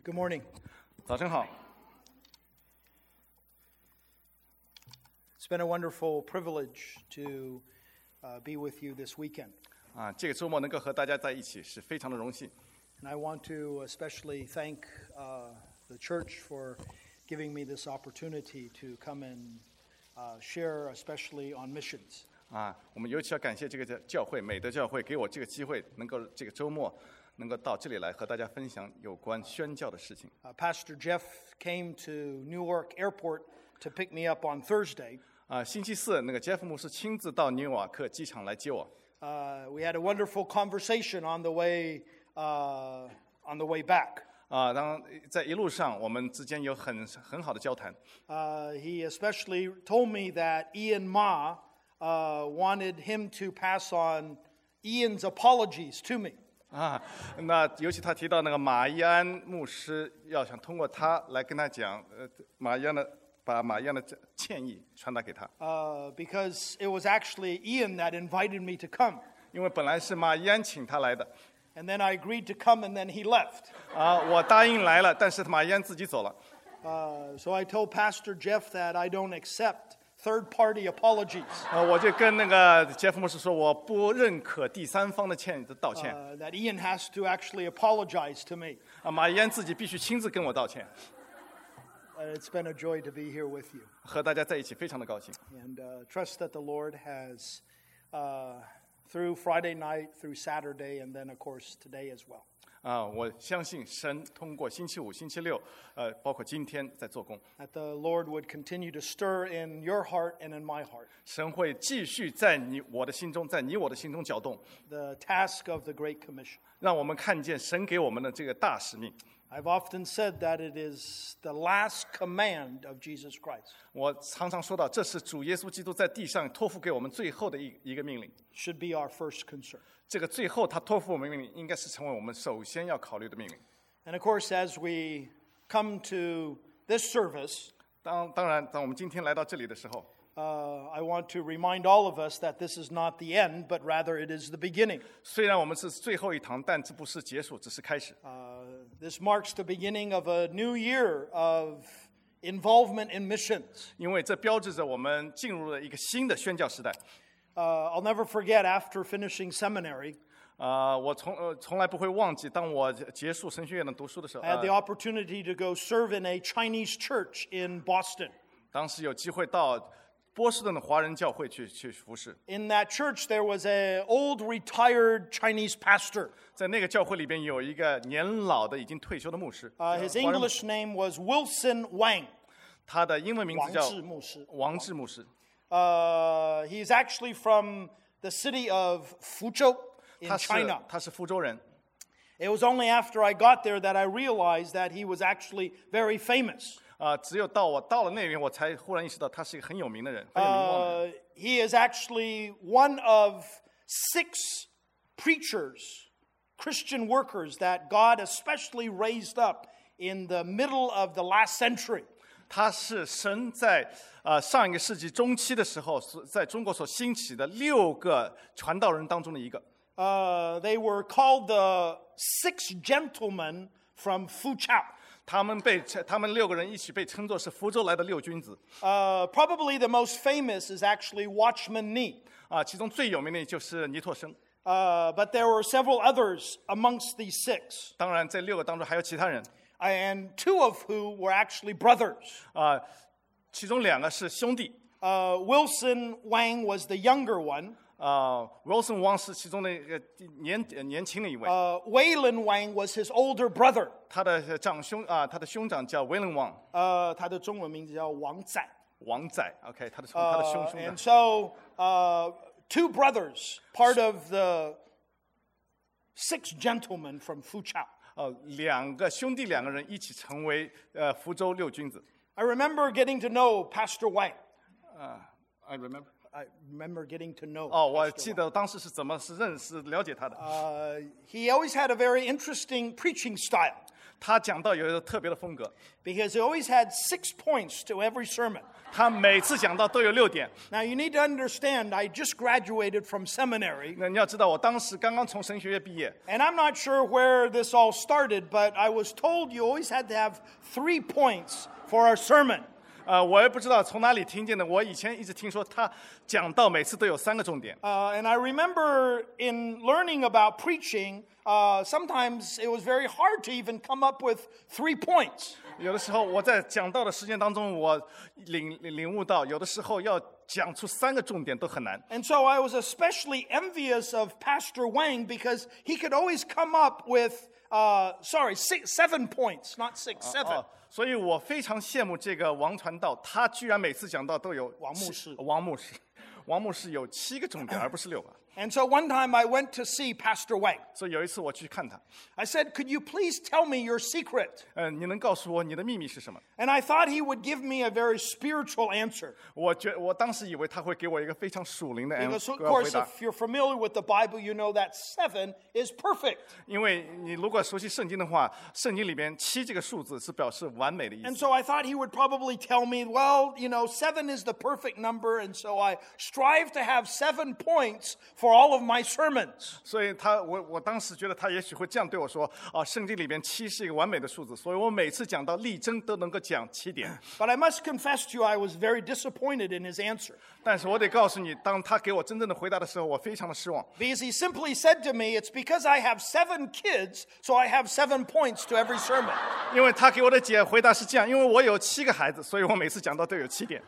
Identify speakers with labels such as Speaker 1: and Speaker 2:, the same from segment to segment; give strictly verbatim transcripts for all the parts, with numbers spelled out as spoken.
Speaker 1: Good morning.
Speaker 2: 早晨好。
Speaker 1: It's been a wonderful privilege to uh, be with you this weekend.
Speaker 2: 啊，这个周末能够和大家在一起是非常的荣幸。
Speaker 1: And I want to especially thank uh, the church for giving me this opportunity to come and uh, share, especially on missions.
Speaker 2: 啊，我们尤其要感谢这个教教会美德教会给我这个机会，能够这个周末能够到这里来和大家分享有关宣教的事情。
Speaker 1: Uh, Pastor Jeff came to Newark Airport to pick me up on Thursday.
Speaker 2: 啊，星期四那个杰夫牧师亲自到纽瓦克机场来接我。
Speaker 1: Uh, we had a wonderful conversation on the way uh, on the way back.
Speaker 2: 啊，当在一路上我们之间有很很好的交谈。
Speaker 1: Uh, he especially told me that Ian Ma uh, wanted him to pass on Ian's apologies to me.
Speaker 2: 啊，那尤其他提到那个马伊安牧师，要想通过他来跟他讲，呃，马伊安的把马伊安的歉意传达给他。
Speaker 1: Uh, because it was actually Ian that invited me to come.
Speaker 2: 因为本来是马伊安请他来的，
Speaker 1: And then I agreed to come and then he left.
Speaker 2: 啊，我答应来了，但是马伊安自己走了。
Speaker 1: Uh, so I told Pastor Jeff that I don't accept third-party apologies.
Speaker 2: 啊，我就跟那个杰夫牧师说，我不认可第三方的歉的道歉。
Speaker 1: Uh, that Ian has to actually apologize to me.
Speaker 2: 啊，马伊安自己必须亲自跟我道歉。
Speaker 1: Uh, it's been a joy to be here with you.
Speaker 2: 和大家在一起非常的高兴。
Speaker 1: And uh, trust that the Lord has, uh, through Friday night, through Saturday, and then, of course, today as well.
Speaker 2: 啊，我相信神通过星期五、星期六，呃，包括今天在做工，
Speaker 1: That the Lord would continue to stir in your heart and in my heart
Speaker 2: 神会继续在你我的心中，在你我的心中搅动，
Speaker 1: the task of the Great Commission.
Speaker 2: 让我们看见神给我们的这个大使命。
Speaker 1: I've often said that it is the last command of Jesus Christ.
Speaker 2: 我常常说到，这是主耶稣基督在地上托付给我们最后的一一个命令。
Speaker 1: Should be our first concern.
Speaker 2: 这个最后他托付我们命令，应该是成为我们首先要考虑的命令。
Speaker 1: And of course, as we come to this service,
Speaker 2: 当当然，当我们今天来到这里的时候，
Speaker 1: uh, I want to remind all of us that this is not the end, but rather it is the beginning.
Speaker 2: 虽然我们是最后一堂，但这不是结束，只是开始。
Speaker 1: Uh, this marks the beginning of a new year of involvement in missions.
Speaker 2: 因为这标志着我们进入了一个新的宣教时代。
Speaker 1: Uh, I'll never forget after finishing seminary,
Speaker 2: 啊、我从呃从来不会忘记，当我结束神学院的读书的时候，
Speaker 1: I had the
Speaker 2: 呃
Speaker 1: opportunity to go serve in a Chinese church in Boston.
Speaker 2: 当时有机会到波士顿的华人教会去去服侍。
Speaker 1: In that church, there was an old retired Chinese pastor.
Speaker 2: 在那个教会里边有一个年老的已经退休的牧师，
Speaker 1: Uh, his
Speaker 2: 华人
Speaker 1: English name was Wilson Wang.
Speaker 2: 他的英文名字叫
Speaker 1: 王志牧师。
Speaker 2: 王志牧师。
Speaker 1: Uh, he's actually from the city of Fuzhou in
Speaker 2: 他是
Speaker 1: China.
Speaker 2: 他是福州人。
Speaker 1: It was only after I got there that I realized that he was actually very famous.
Speaker 2: 啊、只有到我到了那边，我才忽然意识到他是一个很有名的人，很有名望的人。
Speaker 1: Uh, he is actually one of six preachers, Christian workers that God especially raised up in the middle of the last century.
Speaker 2: 他是神在呃上一个世纪中期的时候，所在中国所兴起的六个传道人当中的一个。
Speaker 1: Uh, they were called the Six Gentlemen from Fuzhou.
Speaker 2: 他们被他们六个人一起被称作是福州来的六君子。
Speaker 1: Uh, probably the most famous is actually Watchman Nee.
Speaker 2: 啊，其中最有名的就是尼托生。
Speaker 1: Uh, but there were several others amongst these six,
Speaker 2: 当然，这六个当中还有其他人。
Speaker 1: and two of who were actually brothers.
Speaker 2: 啊，其中两个是兄弟。
Speaker 1: Uh, Wilson Wang was the younger one.
Speaker 2: 啊 ，Wilson Wang 是其中的一个年呃年轻的一位。
Speaker 1: Uh, Waylon Wang was his older brother.
Speaker 2: 他的长兄啊，他的兄长叫 William Wang，
Speaker 1: Uh, 他的中文名字叫王仔。
Speaker 2: 王仔。OK， 他的他的兄
Speaker 1: Uh,
Speaker 2: 兄
Speaker 1: and
Speaker 2: 长。
Speaker 1: so uh, two brothers, part of the six gentlemen from Fuzhou.
Speaker 2: 哦，两个兄弟两个人一起成为呃福州六君子。
Speaker 1: I remember getting to know Pastor Wang.
Speaker 2: 啊、i remember。
Speaker 1: I remember getting to know.
Speaker 2: 哦，我
Speaker 1: Pastor
Speaker 2: 记
Speaker 1: Wang.
Speaker 2: 得当时是怎么是认识了解他的。
Speaker 1: Uh, he always had a very interesting preaching style.
Speaker 2: 他讲到有一个特别的风格，
Speaker 1: because he always had six points to every sermon.
Speaker 2: 他每次讲到都有六点。
Speaker 1: Now, you need to understand, I just graduated from seminary,
Speaker 2: 那你要知道，我当时刚刚从神学院毕业，
Speaker 1: and I'm not sure where this all started, but I was told you always had to have three points for our sermon.
Speaker 2: 呃，我也不知道从哪里听见的。我以前一直听说他讲到每次都有三个重点。
Speaker 1: Uh, and I remember in learning about preaching, uh, sometimes it was very hard to even come up with three points.
Speaker 2: 有的时候我在讲道的实践当中，我领领悟到，有的时候要讲出三个重点都很难。
Speaker 1: And so I was especially envious of Pastor Wang because he could always come up with, uh, sorry, six, seven points, not six, seven.
Speaker 2: 哦，所以我非常羡慕这个王传道，他居然每次讲到都有
Speaker 1: 王牧师
Speaker 2: 七王牧师，王牧师有七个重点，而不是六个。
Speaker 1: And so one time I went to see Pastor Wang.
Speaker 2: 所以有一次我去看他，
Speaker 1: I said, could you please tell me your secret?
Speaker 2: 呃，你能告诉我你的秘密是什么？
Speaker 1: And I thought he would give me a very spiritual answer.
Speaker 2: 我觉我当时以为他会给我一个非常属灵的
Speaker 1: Because, of
Speaker 2: 呃回
Speaker 1: course,
Speaker 2: 答，
Speaker 1: if you're familiar with the Bible, you know that seven is perfect.
Speaker 2: 因为你如果熟悉圣经的话，圣经里边七这个数字是表示完美的意
Speaker 1: And
Speaker 2: 思。
Speaker 1: so I thought he would probably tell me, well, you know, seven is the perfect number. And so I strive to have seven points for all of my sermons.
Speaker 2: 所以他我我当时觉得他也许会这样对我说啊，圣经里边七是一个完美的数字，所以我每次讲到力争都能够讲七点。
Speaker 1: But I must confess to you, I was very disappointed in his answer.
Speaker 2: 但是我得告诉你，当他给我真正的回答的时候，我非常的失望。
Speaker 1: Because he simply said to me, it's because I have seven kids, so I have seven points to every sermon.
Speaker 2: 因为他给我的解回答是这样，因为我有七个孩子，所以我每次讲到都有七点。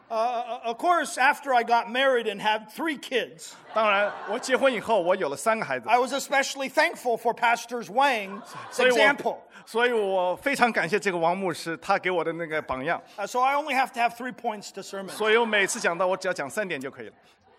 Speaker 1: Uh, of course, after I got married and had three kids,
Speaker 2: 当然，我结婚以后，我有了三个孩子，
Speaker 1: I was especially thankful for Pastor Wang's
Speaker 2: 所以
Speaker 1: example.
Speaker 2: 我所以我非常感谢这个王牧师，他给我的那个榜样。
Speaker 1: Uh, so I only have to have three points to sermon.
Speaker 2: 所以我每次讲到，我只要讲三点就可以了。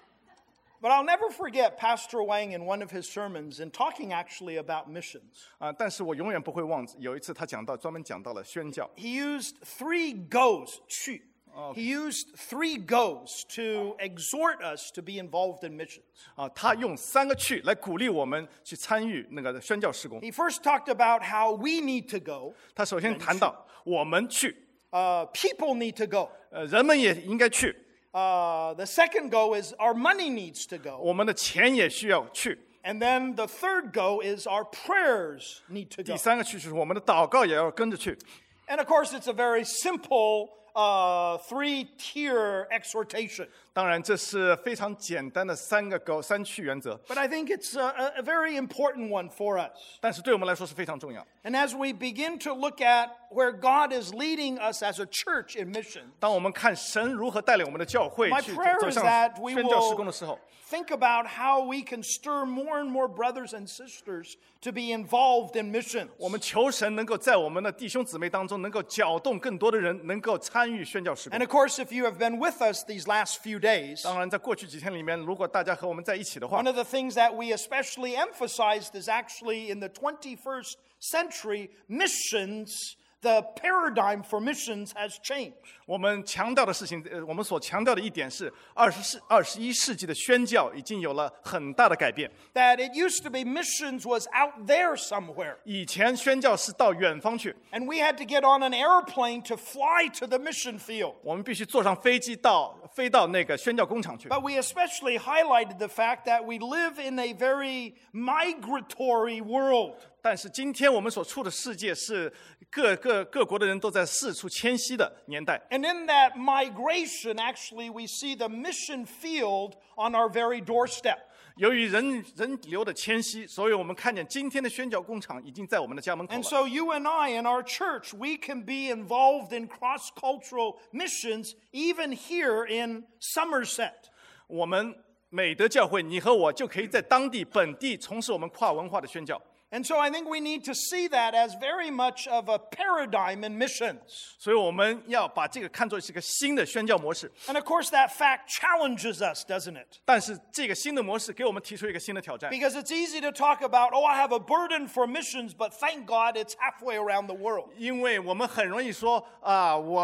Speaker 1: But I'll never forget Pastor Wang in one of his sermons and talking actually about missions.
Speaker 2: 啊，但是我永远不会忘记，有一次他讲到，专门讲到了宣教。
Speaker 1: He used three goes, 去. He used three goes to exhort us to be involved in missions.
Speaker 2: 啊，他用三个去来鼓励我们去参与那个宣教事工。
Speaker 1: He first talked about how we need to go.
Speaker 2: 他首先谈到我们去，
Speaker 1: Uh, people need to go.
Speaker 2: 呃，人们也应该去，
Speaker 1: Uh, the second go is our money needs to go.
Speaker 2: 我们的钱也需要去。
Speaker 1: And then the third go is our prayers need to go.
Speaker 2: 第三个去就是我们的祷告也要跟着去。
Speaker 1: And of course, it's a very simple uh, three-tier exhortation.
Speaker 2: 当然，这是非常简单的三个go 三去原则，
Speaker 1: But I think it's a, a very important one for us.
Speaker 2: 但是对我们来说是非常重要。
Speaker 1: And as we begin to look at where God is leading us as a church in mission,
Speaker 2: 当我们看神如何带领我们的教会
Speaker 1: my
Speaker 2: 去
Speaker 1: prayer
Speaker 2: 走
Speaker 1: is
Speaker 2: 向
Speaker 1: that we
Speaker 2: 宣教事工的
Speaker 1: will
Speaker 2: 时候，
Speaker 1: think about how we can stir more and more brothers and sisters to be involved in missions.
Speaker 2: 我们求神能够在我们的弟兄姊妹当中，能够搅动更多的人，能够参与宣教事工
Speaker 1: And。of course, if you have been with us these last few days,
Speaker 2: 当然，在过去几天里面，如果大家和我们在一起的话
Speaker 1: one，of the things that we especially emphasized is actually in the twenty-first century, missions, the paradigm for missions has changed.
Speaker 2: 我们强调的事情，呃，我们所强调的一点是，二十世、二十一世纪的宣教已经有了很大的改变。
Speaker 1: That it used to be missions was out there somewhere.
Speaker 2: 以前宣教是到远方去，
Speaker 1: And we had to get on an airplane to fly to the mission field.
Speaker 2: 我们必须坐上飞机到飞到那个宣教工厂去。
Speaker 1: But we especially highlighted the fact that we live in a very migratory world.
Speaker 2: 但是今天我们所处的世界是各个各国的人都在四处迁徙的年代。
Speaker 1: And in that migration, actually, we see the mission field on our very doorstep.
Speaker 2: 由于人人流的迁徙，所以我们看见今天的宣教工厂已经在我们的家门口
Speaker 1: And
Speaker 2: 了。
Speaker 1: so you and I in our church, we can be involved in cross-cultural missions even here in Somerset.
Speaker 2: 我们美德教会，你和我就可以在当地本地从事我们跨文化的宣教。
Speaker 1: And so I think we need to see that as very much of a paradigm in missions.
Speaker 2: 所以我们要把这个看作是一个新的宣教模式。
Speaker 1: And of course, that fact challenges us, doesn't it?
Speaker 2: 但是这个新的模式给我们提出一个新的挑战，
Speaker 1: Because it's easy to talk about, oh, I have a burden for missions, but thank God it's halfway around the world.
Speaker 2: 因为我们很容易说啊，我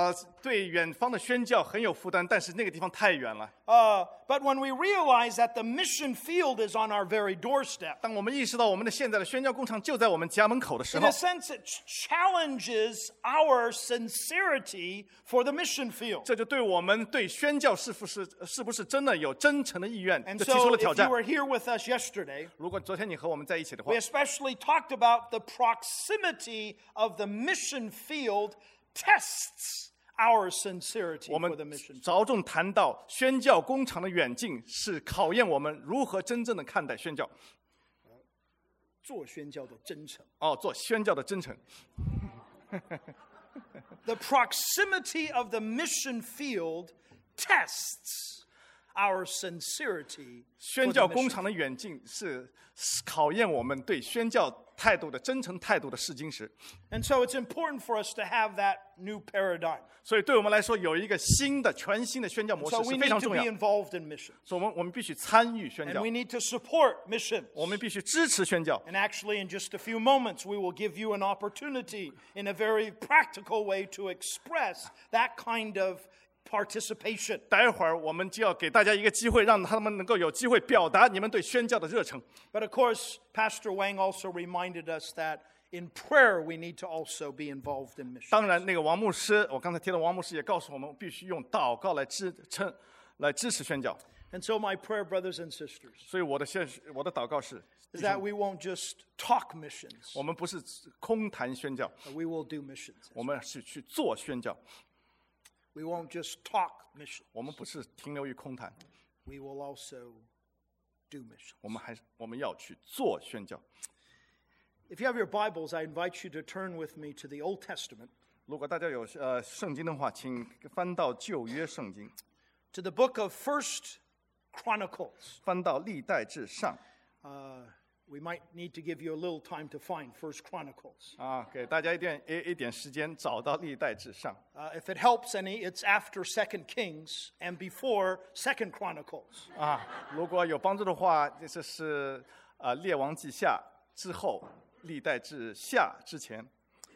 Speaker 2: 对远方的宣教很有负担，但是那个地方太远了。
Speaker 1: Uh, but when we realize that the mission field is on our very doorstep,
Speaker 2: 当我们意识到我们的现在的宣教工厂就在我们家门口的时
Speaker 1: in
Speaker 2: 候
Speaker 1: a，sense, it ch- challenges our sincerity for the mission field.
Speaker 2: 这就对我们对宣教是不是是不是真的有真诚的意愿，
Speaker 1: And
Speaker 2: 就提出
Speaker 1: so,
Speaker 2: 了
Speaker 1: if
Speaker 2: 挑
Speaker 1: you
Speaker 2: 战。
Speaker 1: were here with us yesterday,
Speaker 2: 如果昨天你和我们在一起的话
Speaker 1: we， especially talked about the proximity of the mission field tests our sincerity
Speaker 2: 我
Speaker 1: for
Speaker 2: 们
Speaker 1: the mission field.
Speaker 2: 着重谈到宣教工厂的远近是考验我们如何真正的看待宣教，
Speaker 1: 做宣教的真诚。
Speaker 2: 哦，做宣教的真诚。
Speaker 1: The proximity of the mission field tests our sincerity
Speaker 2: 宣
Speaker 1: for
Speaker 2: 教
Speaker 1: the
Speaker 2: 工
Speaker 1: mission
Speaker 2: 厂的远近是是考验我们对宣教态度的真诚态度的试金石。
Speaker 1: And so it's important for us to have that new paradigm.
Speaker 2: 所以对我们来说，有一个新的、全新的宣教模
Speaker 1: So
Speaker 2: 式
Speaker 1: we
Speaker 2: 是非
Speaker 1: need
Speaker 2: 常
Speaker 1: to
Speaker 2: 重
Speaker 1: be
Speaker 2: 要。
Speaker 1: involved in mission.
Speaker 2: 所以我们我们必须参与宣
Speaker 1: And
Speaker 2: 教
Speaker 1: we，need to support missions.
Speaker 2: 我们必须支持宣教。
Speaker 1: And actually, in just a few moments, we will give you an opportunity in a very practical way to express that kind of participation.
Speaker 2: 待会儿我们就要给大家一个机会，让他们能够有机会表达你们对宣教的热忱。
Speaker 1: But of course, Pastor Wang also reminded us that in prayer, we need to also be involved in mission.
Speaker 2: 当然，那个王牧师，我刚才提到王牧师也告诉我们，必须用祷告来支撑、来支持宣教。
Speaker 1: And so, my prayer, brothers and sisters,
Speaker 2: 所以我的现实，我的祷告是，
Speaker 1: is that we won't just talk missions,
Speaker 2: 我们不是空谈宣教，
Speaker 1: but we will do missions.
Speaker 2: 我们是去做宣教，
Speaker 1: We won't just talk missions,
Speaker 2: 我们不是停留于空谈，
Speaker 1: we will also do missions.
Speaker 2: 我们还我们要去做宣教。
Speaker 1: If you have your Bibles, I invite you to turn with me to the Old Testament,
Speaker 2: 如果大家有呃圣经的话，请翻到旧约圣经，
Speaker 1: to the book of First Chronicles.
Speaker 2: 翻到历代志上
Speaker 1: Uh, we might need to give you a little time to find First Chronicles.
Speaker 2: 啊，给大家一点一一点时间找到历代志上
Speaker 1: Uh, if it helps any, it's after Second Kings and before Second Chronicles.
Speaker 2: 啊。如果有帮助的话，这是啊列王记下之后，历代志下之前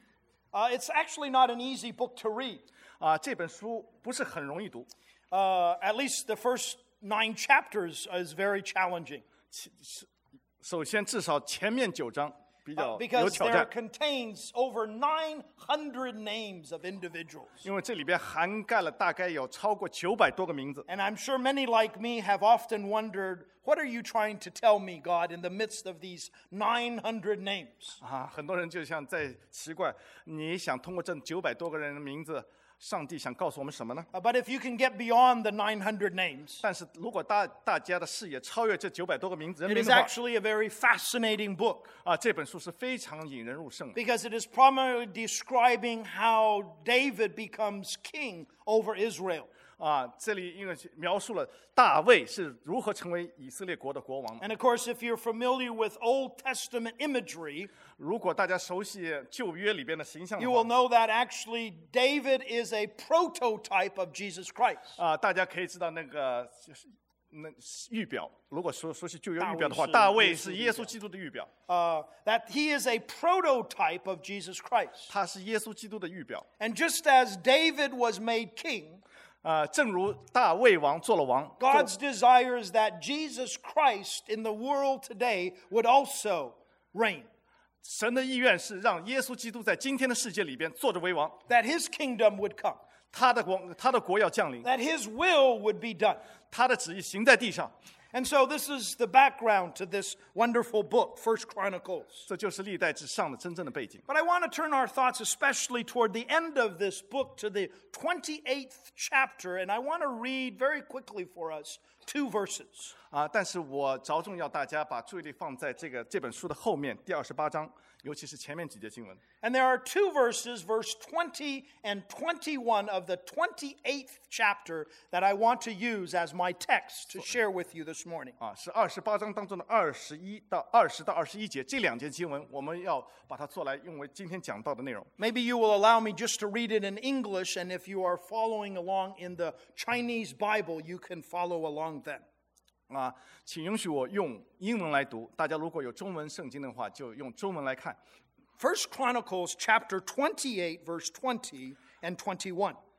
Speaker 1: Uh, it's actually not an easy book to read.
Speaker 2: 啊。这本书不是很容易读，
Speaker 1: Uh, at least the first nine chapters is very challenging
Speaker 2: 首先至少前面九章比
Speaker 1: uh,
Speaker 2: 较有
Speaker 1: because
Speaker 2: 挑
Speaker 1: there
Speaker 2: 战，
Speaker 1: contains over nine hundred names of individuals.
Speaker 2: 因为这里边涵盖了大概有超过九百多个名字。
Speaker 1: And I'm sure many like me have often wondered, what are you trying to tell me, God, in the midst of these nine hundred names?
Speaker 2: 啊，很多人就像在奇怪，你想通过这九百多个人的名字，上帝想告诉我们什么呢？
Speaker 1: Uh, but if you can get beyond the nine hundred names,
Speaker 2: 但是如果大大家的视野超越这九百多个名字人
Speaker 1: it
Speaker 2: 名
Speaker 1: is
Speaker 2: 的话，
Speaker 1: actually a very fascinating book
Speaker 2: 啊，这本书是非常引人入胜的，
Speaker 1: because it is primarily describing how David becomes king over Israel.
Speaker 2: 啊，这里因为描述了大卫是如何成为以色列国的国王的。
Speaker 1: And of course, if you're familiar with Old Testament imagery,
Speaker 2: 如果大家熟悉旧约里边的形象的
Speaker 1: you will
Speaker 2: 话，
Speaker 1: know that actually David is a prototype of Jesus Christ.
Speaker 2: 啊，大家可以知道那个就是那预表。如果说说是旧约预表的话，
Speaker 1: 大
Speaker 2: 大卫
Speaker 1: 卫是
Speaker 2: 是耶稣基督的预表，
Speaker 1: Uh, that he is a prototype of Jesus Christ.
Speaker 2: 他是耶稣基督的预表。
Speaker 1: And just as David was made king,
Speaker 2: 啊，正如大卫王做了王，做
Speaker 1: God's desire is that Jesus Christ in the world today would also reign,
Speaker 2: 神的意愿是让耶稣基督在今天的世界里边坐着为王，
Speaker 1: that his kingdom would come,
Speaker 2: 他的国他的国要降临，
Speaker 1: that his will would be done.
Speaker 2: 他的旨意行在地上。
Speaker 1: And so this is the background to this wonderful book, First Chronicles.
Speaker 2: 这就是历代之上的真正的背景。
Speaker 1: But I want to turn our thoughts especially toward the end of this book to the twenty-eighth chapter, and I want to read very quickly for us two verses.
Speaker 2: 啊，但是我着重要大家把注意力放在这个这本书的后面第二十八章，尤其是前面几节经文。
Speaker 1: And there are two verses, verse twenty and twenty-one of the twenty-eighth chapter, that I want to use as my text to share with you this morning.
Speaker 2: 啊，是二十八章当中的二十一到二十到二十一节这两节经文，我们要把它做来用为今天讲到的内容。
Speaker 1: Maybe you will allow me just to read it in English, and if you are following along in the Chinese Bible, you can follow along then.
Speaker 2: 啊，请允许我用英文来读。大家如果有中文圣经的话，就用中文来看。
Speaker 1: First Chronicles chapter twenty-eight, verse twenty and twenty-one.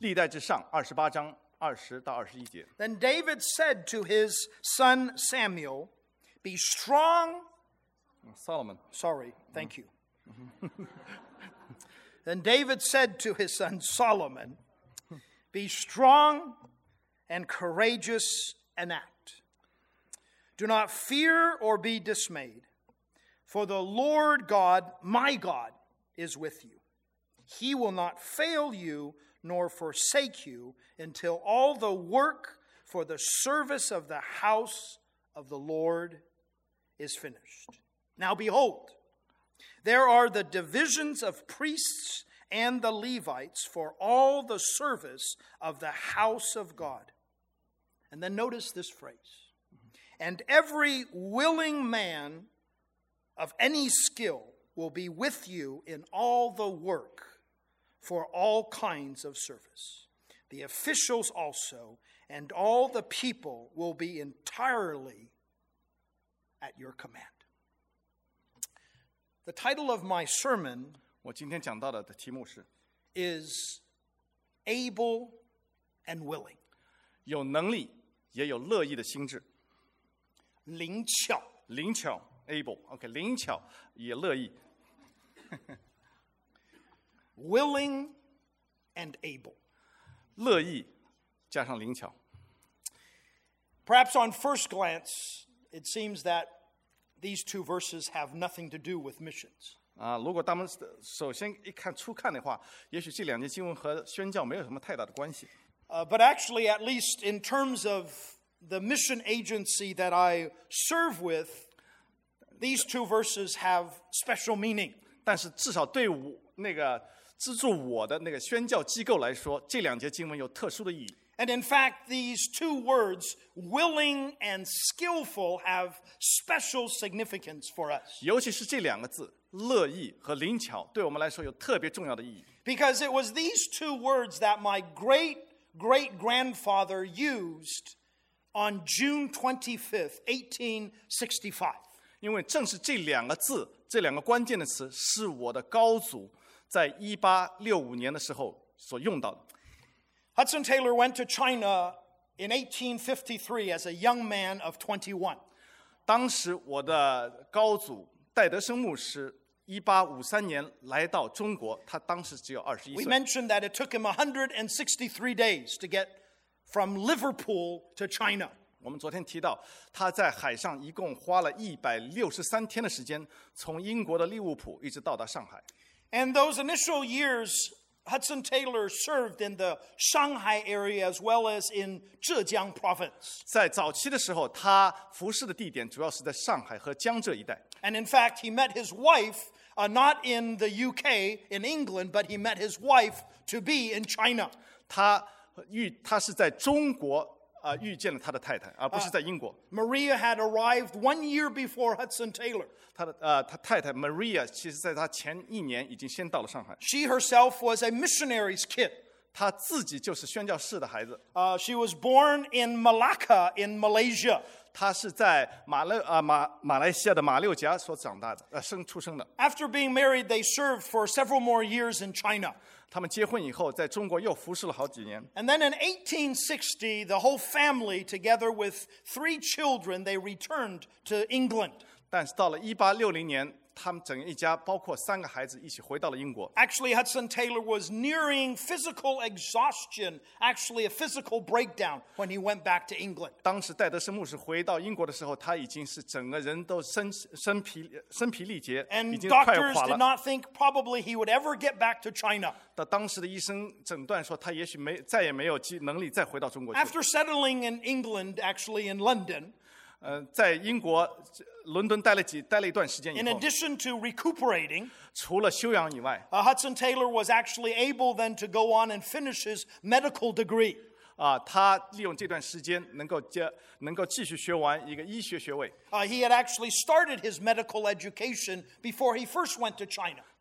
Speaker 2: 历代之上二十八章二十到二十一节。
Speaker 1: Then David said to his son Samuel, Be strong.
Speaker 2: Solomon
Speaker 1: Sorry, thank you. Then David said to his son Solomon, Be strong and courageous and act. Do not fear or be dismayed, for the Lord God, my God, is with you. He will not fail you nor forsake you until all the work for the service of the house of the Lord is finished. Now behold, there are the divisions of priests and the Levites for all the service of the house of God. And then notice this phrase. And every willing man of any skill will be with you in all the work for all kinds of service. The officials also and all the people will be entirely at your command. The title of my sermon
Speaker 2: 我今天讲到的的题目是
Speaker 1: is Able and Willing.
Speaker 2: 有能力也有乐意的心智，
Speaker 1: 灵巧。
Speaker 2: 灵巧 able OK 灵巧也乐意，
Speaker 1: Willing and able.
Speaker 2: 乐意加上灵巧。
Speaker 1: Perhaps on first glance, it seems that these two verses have nothing to do with missions.
Speaker 2: 啊，如果他们首先一看初看的话，也许这两节经文和宣教没有什么太大的关系。
Speaker 1: Uh, but actually, at least in terms of the mission agency that I serve with, these two verses have special meaning.
Speaker 2: 但是至少对我那个资助我的那个宣教机构来说，这两节经文有特殊的意义。
Speaker 1: And in fact, these two words, willing and skillful, have special significance for us.
Speaker 2: 尤其是这两个字“乐意”和“灵巧”，对我们来说有特别重要的意义。
Speaker 1: Because it was these two words that my great great grandfather used on June twenty-fifth, eighteen sixty-five.
Speaker 2: 因为正是这两个字，这两个关键的词，是我的高祖在一八六五年的时候所用到的。
Speaker 1: Hudson Taylor went to China in eighteen fifty-three as a young man of twenty-one.
Speaker 2: 当时我的高祖戴德生牧师一八五三年来到中国，他当时只有二十一
Speaker 1: We
Speaker 2: 岁。
Speaker 1: mentioned that it took him one hundred sixty-three days to get from Liverpool to China.
Speaker 2: 我们昨天提到，他在海上一共花了一百六十三天的时间，从英国的利物浦一直到达上海。
Speaker 1: And those initial years, Hudson Taylor served in the Shanghai area as well as in Zhejiang province.
Speaker 2: 在早期的时候，他服侍的地点主要是在上海和江浙一带。
Speaker 1: And in fact, he met his wife uh, not in the U K, in England, but he met his wife to be in China.
Speaker 2: 他遇他是在中国啊、呃、遇见了他的太太，而不是在英国。
Speaker 1: Maria had arrived one year before Hudson Taylor.
Speaker 2: 他的呃他太太 Maria 其实在他前一年已经先到了上海，
Speaker 1: She herself was a missionary's kid.
Speaker 2: 他自己就是宣教士的孩子。
Speaker 1: Uh, she was born in Malacca in Malaysia.
Speaker 2: 他是在马来啊、马马来西亚的马六甲所长大的，呃生出生的。
Speaker 1: After being married, they served for several more years in China.
Speaker 2: 他们结婚以后，在中国又服侍了好几年。
Speaker 1: And then in eighteen sixty, the whole family, together with three children, they returned to England.
Speaker 2: 但是到了一八六零年，他们整个一家，包括三个孩子，一起回到了英国。
Speaker 1: Actually, Hudson Taylor was nearing physical exhaustion, actually a physical breakdown, when he went back to England.
Speaker 2: 当时戴德生牧师回到英国的时候，他已经是整个人都身身疲身疲力竭，已
Speaker 1: And
Speaker 2: 经快要
Speaker 1: doctors
Speaker 2: 垮
Speaker 1: did
Speaker 2: 了。
Speaker 1: not think probably he would ever get back to China.
Speaker 2: 到当时的医生诊断说，他也许没再也没有机能力再回到中国去。
Speaker 1: After settling in England, actually in London,
Speaker 2: 呃，在英国伦敦待了几待了一段时间以
Speaker 1: in
Speaker 2: 后，
Speaker 1: addition to recuperating,
Speaker 2: 除了休养以外，
Speaker 1: uh, Hudson Taylor was actually able then to go on and finish his medical degree.
Speaker 2: 啊，他利用这段时间能够接能够继续学完一个医学学位。
Speaker 1: Uh, he had actually started his medical education before he first went to China.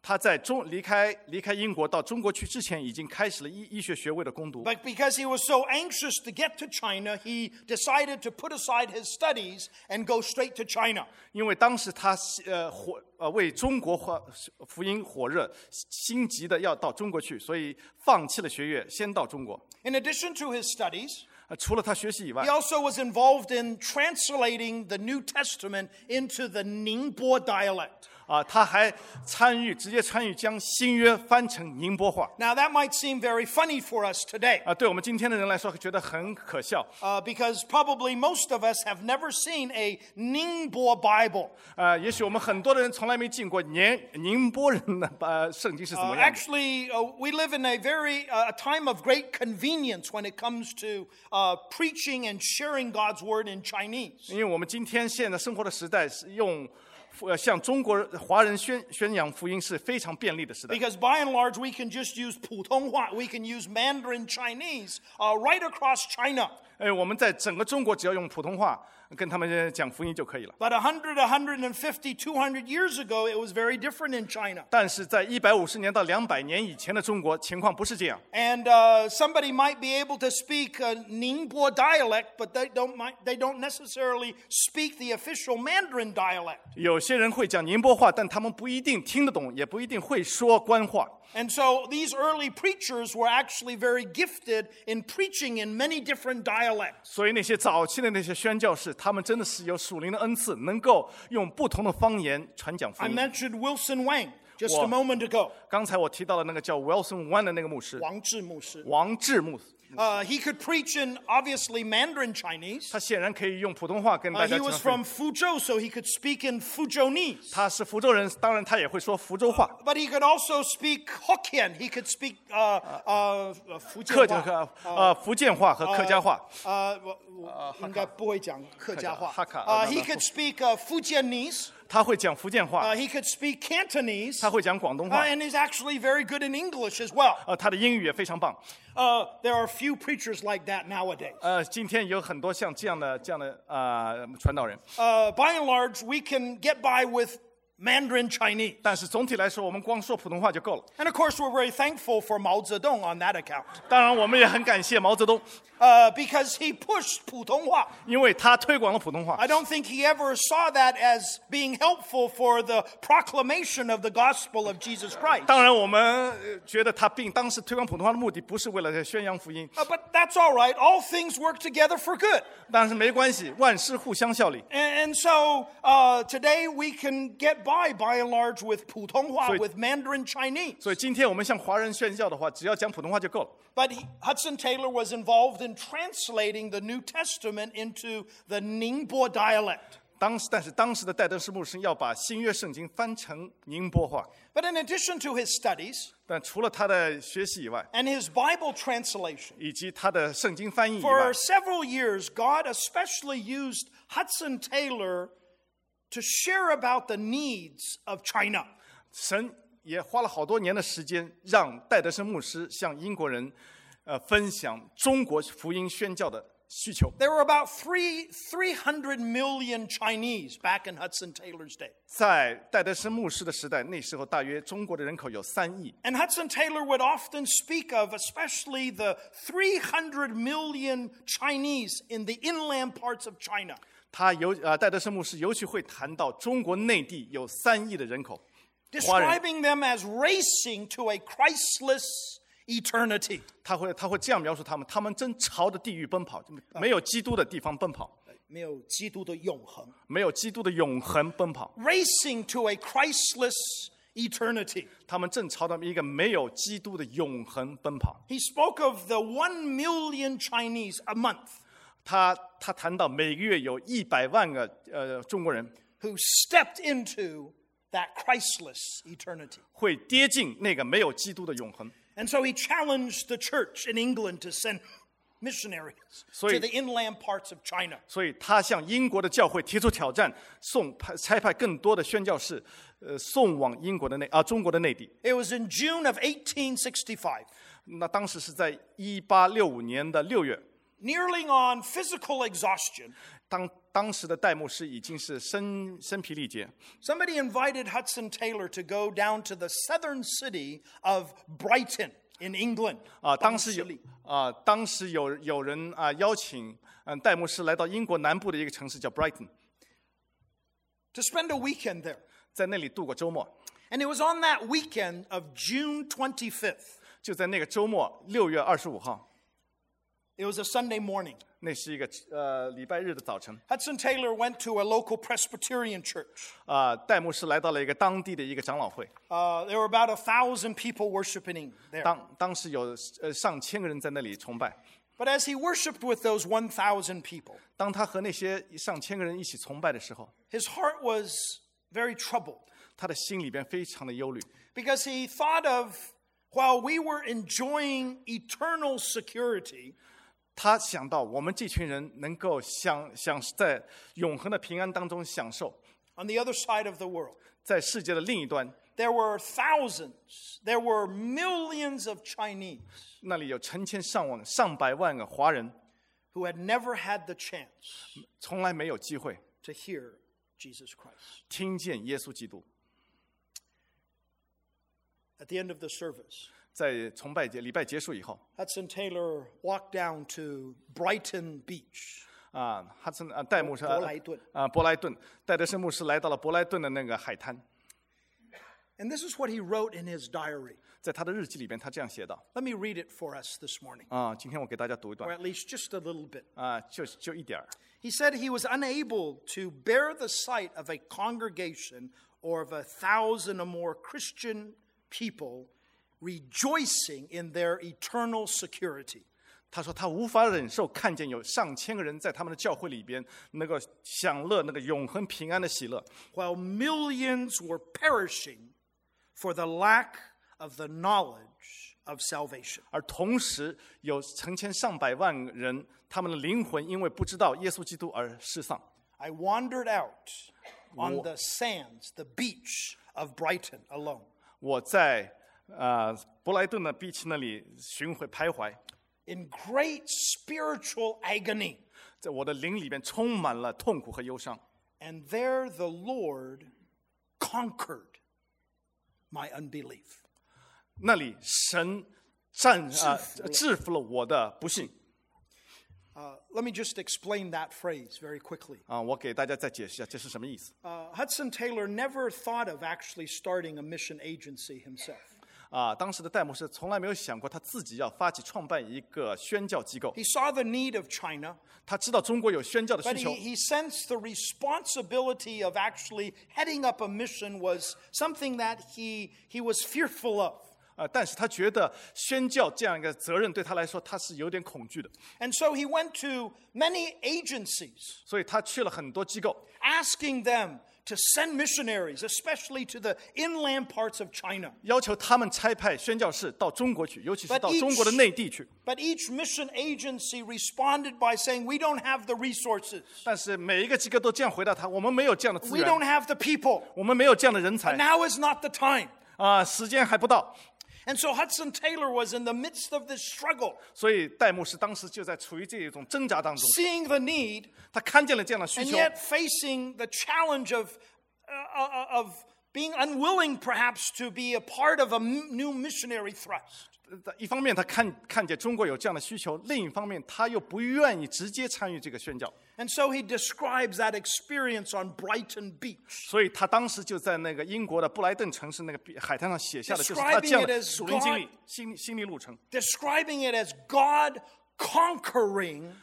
Speaker 2: 他在中离开离开英国到中国去之前，已经开始了医医学学位的攻读。
Speaker 1: But because he was so anxious to get to China, he decided to put aside his studies and go straight to China.
Speaker 2: 因为当时他呃火呃为中国火福音火热，心急的要到中国去，所以放弃了学业，先到中国。
Speaker 1: In addition to his studies,
Speaker 2: 呃除了他学习以外
Speaker 1: he，also was involved in translating the New Testament into the Ningbo dialect.
Speaker 2: 啊，他还参与直接参与将新约翻成宁波话。
Speaker 1: Now, that might seem very funny for us today,
Speaker 2: 啊，对我们今天的人来说，觉得很可笑。
Speaker 1: uh, because probably most of us have never seen a Ningbo Bible.
Speaker 2: 啊，也许我们很多的人从来没见过宁宁波人的呃圣经是怎
Speaker 1: Uh,
Speaker 2: 么样的。
Speaker 1: actually, uh, we live in a very uh, a time of great convenience when it comes to uh, preaching and sharing God's word in Chinese.
Speaker 2: 因为我们今天现在生活的时代是用呃向中国华人宣宣扬福音是非常便利的时代。
Speaker 1: Because by and large, we can just use 普通话, we can use Mandarin Chinese uh, right across China.
Speaker 2: 哎，我们在整个中国只要用普通话跟他们讲福音就可以了。
Speaker 1: But one hundred, one hundred fifty, two hundred years ago, it was very different in China.
Speaker 2: 但是在一百五十年到两百年以前的中国，情况不是这样。
Speaker 1: And uh, somebody might be able to speak a Ningbo dialect, but they don't, might, they don't necessarily speak the official Mandarin dialect.
Speaker 2: 有些人会讲宁波话，但他们不一定听得懂，也不一定会说官话。
Speaker 1: And so these early preachers were actually very gifted in preaching in many different dialects.
Speaker 2: 所以那些早期的那些宣教士，他们真的是有属灵的恩赐，能够用不同的方言传讲福
Speaker 1: I
Speaker 2: 音。
Speaker 1: mentioned Wilson Wang just a
Speaker 2: Wow.
Speaker 1: moment ago.
Speaker 2: 刚才我提到了那个叫 Wilson Wang 的那个牧师，
Speaker 1: 王志牧师.
Speaker 2: 王志牧，
Speaker 1: Uh, he could preach in obviously Mandarin Chinese.
Speaker 2: 他显然可以用普通话跟
Speaker 1: Uh,
Speaker 2: 大家
Speaker 1: he
Speaker 2: 讲
Speaker 1: was
Speaker 2: 福音。
Speaker 1: from Fuzhou, so he could speak in Fuzhounese.
Speaker 2: 他是福州人，当然他也会说福州话。
Speaker 1: But he could also speak Hokkien. He could speak uh, uh,
Speaker 2: 客家
Speaker 1: 福建话.
Speaker 2: 呃福建话和客家话，
Speaker 1: Uh, 我我应该不会讲客家话.
Speaker 2: 哈卡-
Speaker 1: Uh,
Speaker 2: 呃
Speaker 1: he could speak uh, Fujianese.
Speaker 2: 他会讲福建话，
Speaker 1: Uh, he could speak Cantonese.
Speaker 2: 他会讲广东
Speaker 1: Uh,
Speaker 2: 话，
Speaker 1: and he's actually very good in English as well.
Speaker 2: 呃，他的英语也非常棒。
Speaker 1: Uh, there are few preachers like that nowadays.
Speaker 2: 呃，今天有很多像这样的这样的呃传道人，
Speaker 1: Uh, by and large, we can get by with Mandarin Chinese.
Speaker 2: 但是总体来说，我们光说普通话就够了。
Speaker 1: And of course, we're very thankful for Mao Zedong on that account,
Speaker 2: 当然，我们也很感谢毛泽东，
Speaker 1: uh, because he pushed 普通话.
Speaker 2: 因为他推广了普通话。
Speaker 1: I don't think he ever saw that as being helpful for the proclamation of the gospel of Jesus Christ.
Speaker 2: 当然，我们呃觉得他并当时推广普通话的目的不是为了宣扬福音，
Speaker 1: Uh, but that's all right. All things work together for good.
Speaker 2: 但是没关系，万事互相效力。
Speaker 1: And, and so uh, today we can get by, by and large, with 普通话,
Speaker 2: So-
Speaker 1: with Mandarin Chinese.
Speaker 2: 所以今天我们向华人宣教的话，只要讲普通话就够了。
Speaker 1: But he, Hudson Taylor was involved in translating the New Testament into the Ningbo dialect.
Speaker 2: 当时，但是当时的戴德士牧师要把新约圣经翻成宁波话，
Speaker 1: But in addition to his studies
Speaker 2: 但除了他的学习以外，
Speaker 1: and his Bible translation,
Speaker 2: 以及他的圣经翻译以
Speaker 1: for
Speaker 2: 外，
Speaker 1: several years, God especially used Hudson Taylor to share about the needs of China.
Speaker 2: 神也花了好多年的时间，让戴德生牧师向英国人，呃，分享中国福音宣教的需求。
Speaker 1: There were about three, 300 million Chinese back in Hudson Taylor's day.
Speaker 2: 在戴德生牧师的时代，那时候大约中国的人口有三亿。
Speaker 1: And Hudson Taylor would often speak of especially the three hundred million Chinese in the inland parts of China.
Speaker 2: 他尤呃，戴德生牧师尤其会谈到中国内地有三亿的人口，华人，
Speaker 1: Describing them as racing to a Christless eternity.
Speaker 2: 他会他会这样描述他们：他们正朝着地狱奔跑，没有基督的地方奔跑，
Speaker 1: 没有基督的永恒。
Speaker 2: 没有基督的永恒奔跑，
Speaker 1: Racing to a Christless eternity.
Speaker 2: 他们正朝着一个没有基督的永恒奔跑。
Speaker 1: He spoke of the one million Chinese a month
Speaker 2: 他他谈到每个月有一百万个呃中国人
Speaker 1: who stepped into that Christless eternity.
Speaker 2: 会跌进那个没有基督的永恒。
Speaker 1: And so he challenged the church in England to send missionaries
Speaker 2: So
Speaker 1: to
Speaker 2: he-
Speaker 1: the inland parts of China.
Speaker 2: 所以他向英国的教会提出挑战，送派差派更多的宣教士，呃，送往英国的内啊中国的内地。
Speaker 1: It was in June of eighteen sixty-five.
Speaker 2: 那当时是在一八六五年的六月，
Speaker 1: nearly on physical exhaustion,
Speaker 2: 当当时的戴牧师已经是身身疲力竭，
Speaker 1: somebody invited Hudson Taylor to go down to the southern city of Brighton in England.
Speaker 2: 啊，当时有啊，当时有有人啊邀请嗯戴牧师来到英国南部的一个城市叫 Brighton，
Speaker 1: to spend a weekend there.
Speaker 2: 在那里度过周末。
Speaker 1: And it was on that weekend of June twenty-fifth.
Speaker 2: 就在那个周末，六月二十五号，
Speaker 1: It was a Sunday morning.
Speaker 2: 那是一个呃礼拜日的早晨。
Speaker 1: Hudson Taylor went to a local Presbyterian church.
Speaker 2: 啊，戴牧师来到了一个当地的一个长老会，
Speaker 1: Uh, there were about a thousand people worshiping there.
Speaker 2: 当当时有呃上千个人在那里崇拜。
Speaker 1: But as he worshiped with those one thousand people,
Speaker 2: 当他和那些上千个人一起崇拜的时候，
Speaker 1: his heart was very troubled
Speaker 2: 他的心里边非常的忧虑，
Speaker 1: because he thought of while we were enjoying eternal security,
Speaker 2: 他想到我们这群人能够享享在永恒的平安当中享受，
Speaker 1: on the other side of the world,
Speaker 2: 在世界的另一端，
Speaker 1: there were thousands, there were millions of Chinese
Speaker 2: 那里有成千上万、上百万个华人，
Speaker 1: who had never had the chance
Speaker 2: 从来没有机会
Speaker 1: to hear Jesus Christ.
Speaker 2: 听见耶稣基督。
Speaker 1: At the end of the service,
Speaker 2: 在崇拜节礼拜结束以后，
Speaker 1: Hudson Taylor walked down to Brighton Beach.
Speaker 2: 啊，哈森啊，戴牧师
Speaker 1: 伯莱顿
Speaker 2: 啊，伯莱顿，戴德生牧师来到了伯莱顿的那个海滩，
Speaker 1: And this is what he wrote in his diary.
Speaker 2: 在他的日记里边，他这样写道
Speaker 1: Let me read it for us this morning,
Speaker 2: 啊，今天我给大家读一
Speaker 1: or
Speaker 2: 段
Speaker 1: at least just a little bit.
Speaker 2: 啊，就就一点儿。
Speaker 1: He said he was unable to bear the sight of a congregation or of a thousand or more Christian people rejoicing in their eternal security.
Speaker 2: 他说他无法忍受看见有上千个人在他们的教会里边能够享乐那个永恒平安的喜乐，
Speaker 1: while millions were perishing for the lack of the knowledge of salvation.
Speaker 2: 而同时有成千上百万人，他们的灵魂因为不知道耶稣基督而失丧。
Speaker 1: I wandered out on the sands, the beach of Brighton alone.
Speaker 2: 我在呃伯莱顿的 beach 那里巡回徘徊，
Speaker 1: In great spiritual agony.
Speaker 2: 在我的灵里边充满了痛苦和忧伤。
Speaker 1: And there the Lord conquered my unbelief.
Speaker 2: 那里神战啊、呃、制服了我的不信
Speaker 1: Uh, let me just explain that phrase very quickly.
Speaker 2: 啊！我给大家再解释一下这是什么意思
Speaker 1: Uh, Hudson Taylor never thought of actually starting a mission agency himself.
Speaker 2: 啊！当时的戴牧师从来没有想过他自己要发起创办一个宣教机构，
Speaker 1: He saw the need of China,
Speaker 2: 他知道中国有宣教的需
Speaker 1: but
Speaker 2: 求
Speaker 1: he, he sensed the responsibility of actually heading up a mission was something that he, he was fearful of.
Speaker 2: 啊，但是他觉得宣教这样一个责任对他来说他是有点恐惧的，
Speaker 1: And so he went to many agencies,
Speaker 2: 所以他去了很多机构，
Speaker 1: asking them to send missionaries, especially to the inland parts of China.
Speaker 2: 要求他们差派宣教士到中国去，尤其是
Speaker 1: But
Speaker 2: 到
Speaker 1: each-
Speaker 2: 中国的内地去。
Speaker 1: But each mission agency responded by saying, we don't have the resources.
Speaker 2: 但是每一个机构都这样回答他：我们没有这样的资
Speaker 1: We
Speaker 2: 源，
Speaker 1: don't have the people.
Speaker 2: 我们没有这样的人才
Speaker 1: Now is not the time.
Speaker 2: 啊，时间还不到。
Speaker 1: And so Hudson Taylor was in the midst of this struggle,
Speaker 2: 所以戴牧师当时就在处于这一种挣扎当中，
Speaker 1: seeing the need,
Speaker 2: 他看见了这样的需
Speaker 1: and
Speaker 2: 求，
Speaker 1: yet facing the challenge of, uh, uh, of being unwilling perhaps to be a part of a m- new missionary thrust.
Speaker 2: 一方面他看看见中国有这样的需求，另一方面他又不愿意直接参与这个宣教，
Speaker 1: And so he describes that experience on Brighton Beach,
Speaker 2: 所以他当时就在那个英国的布莱顿城市那个海滩上写下的就是他这样
Speaker 1: Describing it
Speaker 2: 的
Speaker 1: as
Speaker 2: 属灵经历
Speaker 1: God-、
Speaker 2: 心心理路程。
Speaker 1: describing it as God conquering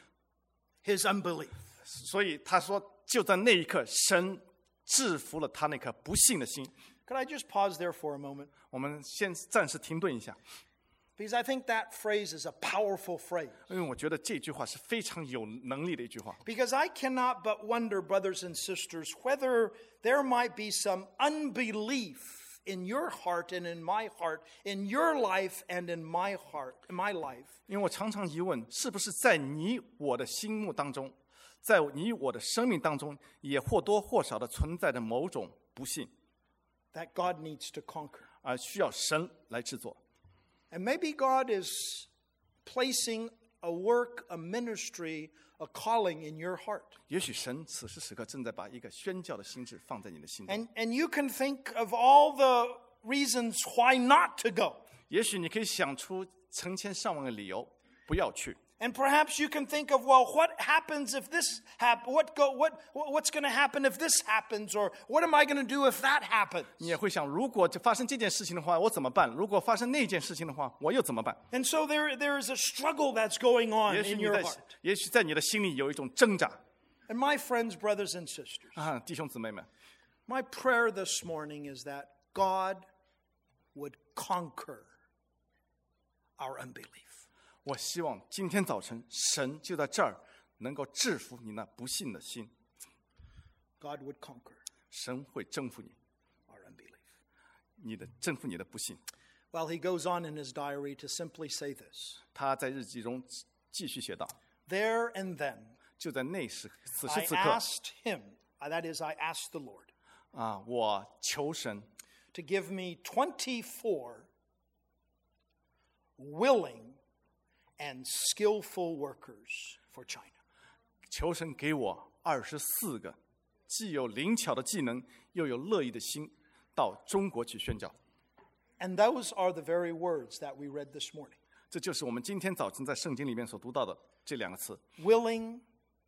Speaker 1: his unbelief.
Speaker 2: 所以他说，就在那一刻，神制服了他那颗不信的心。
Speaker 1: Could I just pause there for a moment?
Speaker 2: 我们先暂时停顿一下，
Speaker 1: Because I think that phrase is a powerful phrase.
Speaker 2: 因为我觉得这句话是非常有能力的一句话。
Speaker 1: Because I cannot but wonder, brothers and sisters, whether there might be some unbelief in your heart and in my heart, in your life and in my heart, in my life,
Speaker 2: 因为我常常疑问，是不是在你我的心目当中，在你我的生命当中，也或多或少的存在着某种不信，
Speaker 1: that God needs to conquer.
Speaker 2: 而需要神来制作。
Speaker 1: And maybe God is placing a work, a ministry, a calling in your heart.
Speaker 2: 也许神此时此刻正在把一个宣教的心志放在你的心中。
Speaker 1: And, and you can think of all the reasons why not to go.
Speaker 2: 也许你可以想出成千上万个理由不要去。
Speaker 1: And perhaps you can think of, well, what happens if this happens? What go, what, what's going to happen if this happens? Or what am I going to do if that happens?
Speaker 2: 你也会想，如果发生这件事情的话，我怎么办？如果发生那件事情的话，我又怎么办？
Speaker 1: And so there, there is a struggle that's going on
Speaker 2: 也许
Speaker 1: in
Speaker 2: 你
Speaker 1: your
Speaker 2: 在
Speaker 1: heart.
Speaker 2: 也许在你的心里有一种挣扎
Speaker 1: And my friends, brothers and sisters,
Speaker 2: 啊，弟兄姊妹们，
Speaker 1: my prayer this morning is that God would conquer our unbelief.
Speaker 2: 我希望今天早晨神就在这儿能够制服你那不信的心，
Speaker 1: God would conquer
Speaker 2: 神会征服你，
Speaker 1: our unbelief.
Speaker 2: 你的征服你的不信。
Speaker 1: Well, he goes on in his diary to simply say this.
Speaker 2: 他在日记中继续写道：
Speaker 1: There and then,
Speaker 2: 就在那时此时
Speaker 1: I
Speaker 2: 此刻
Speaker 1: asked him, uh, that is, I asked the Lord,
Speaker 2: 啊，我求神
Speaker 1: to give me twenty-four willing and skillful workers for China.
Speaker 2: 求神给我二十四个既有灵巧的技能又有乐意的心，到中国去宣教。
Speaker 1: And those are the very words that we read this morning.
Speaker 2: 这就是我们今天早晨在圣经里面所读到的这两个词：
Speaker 1: Willing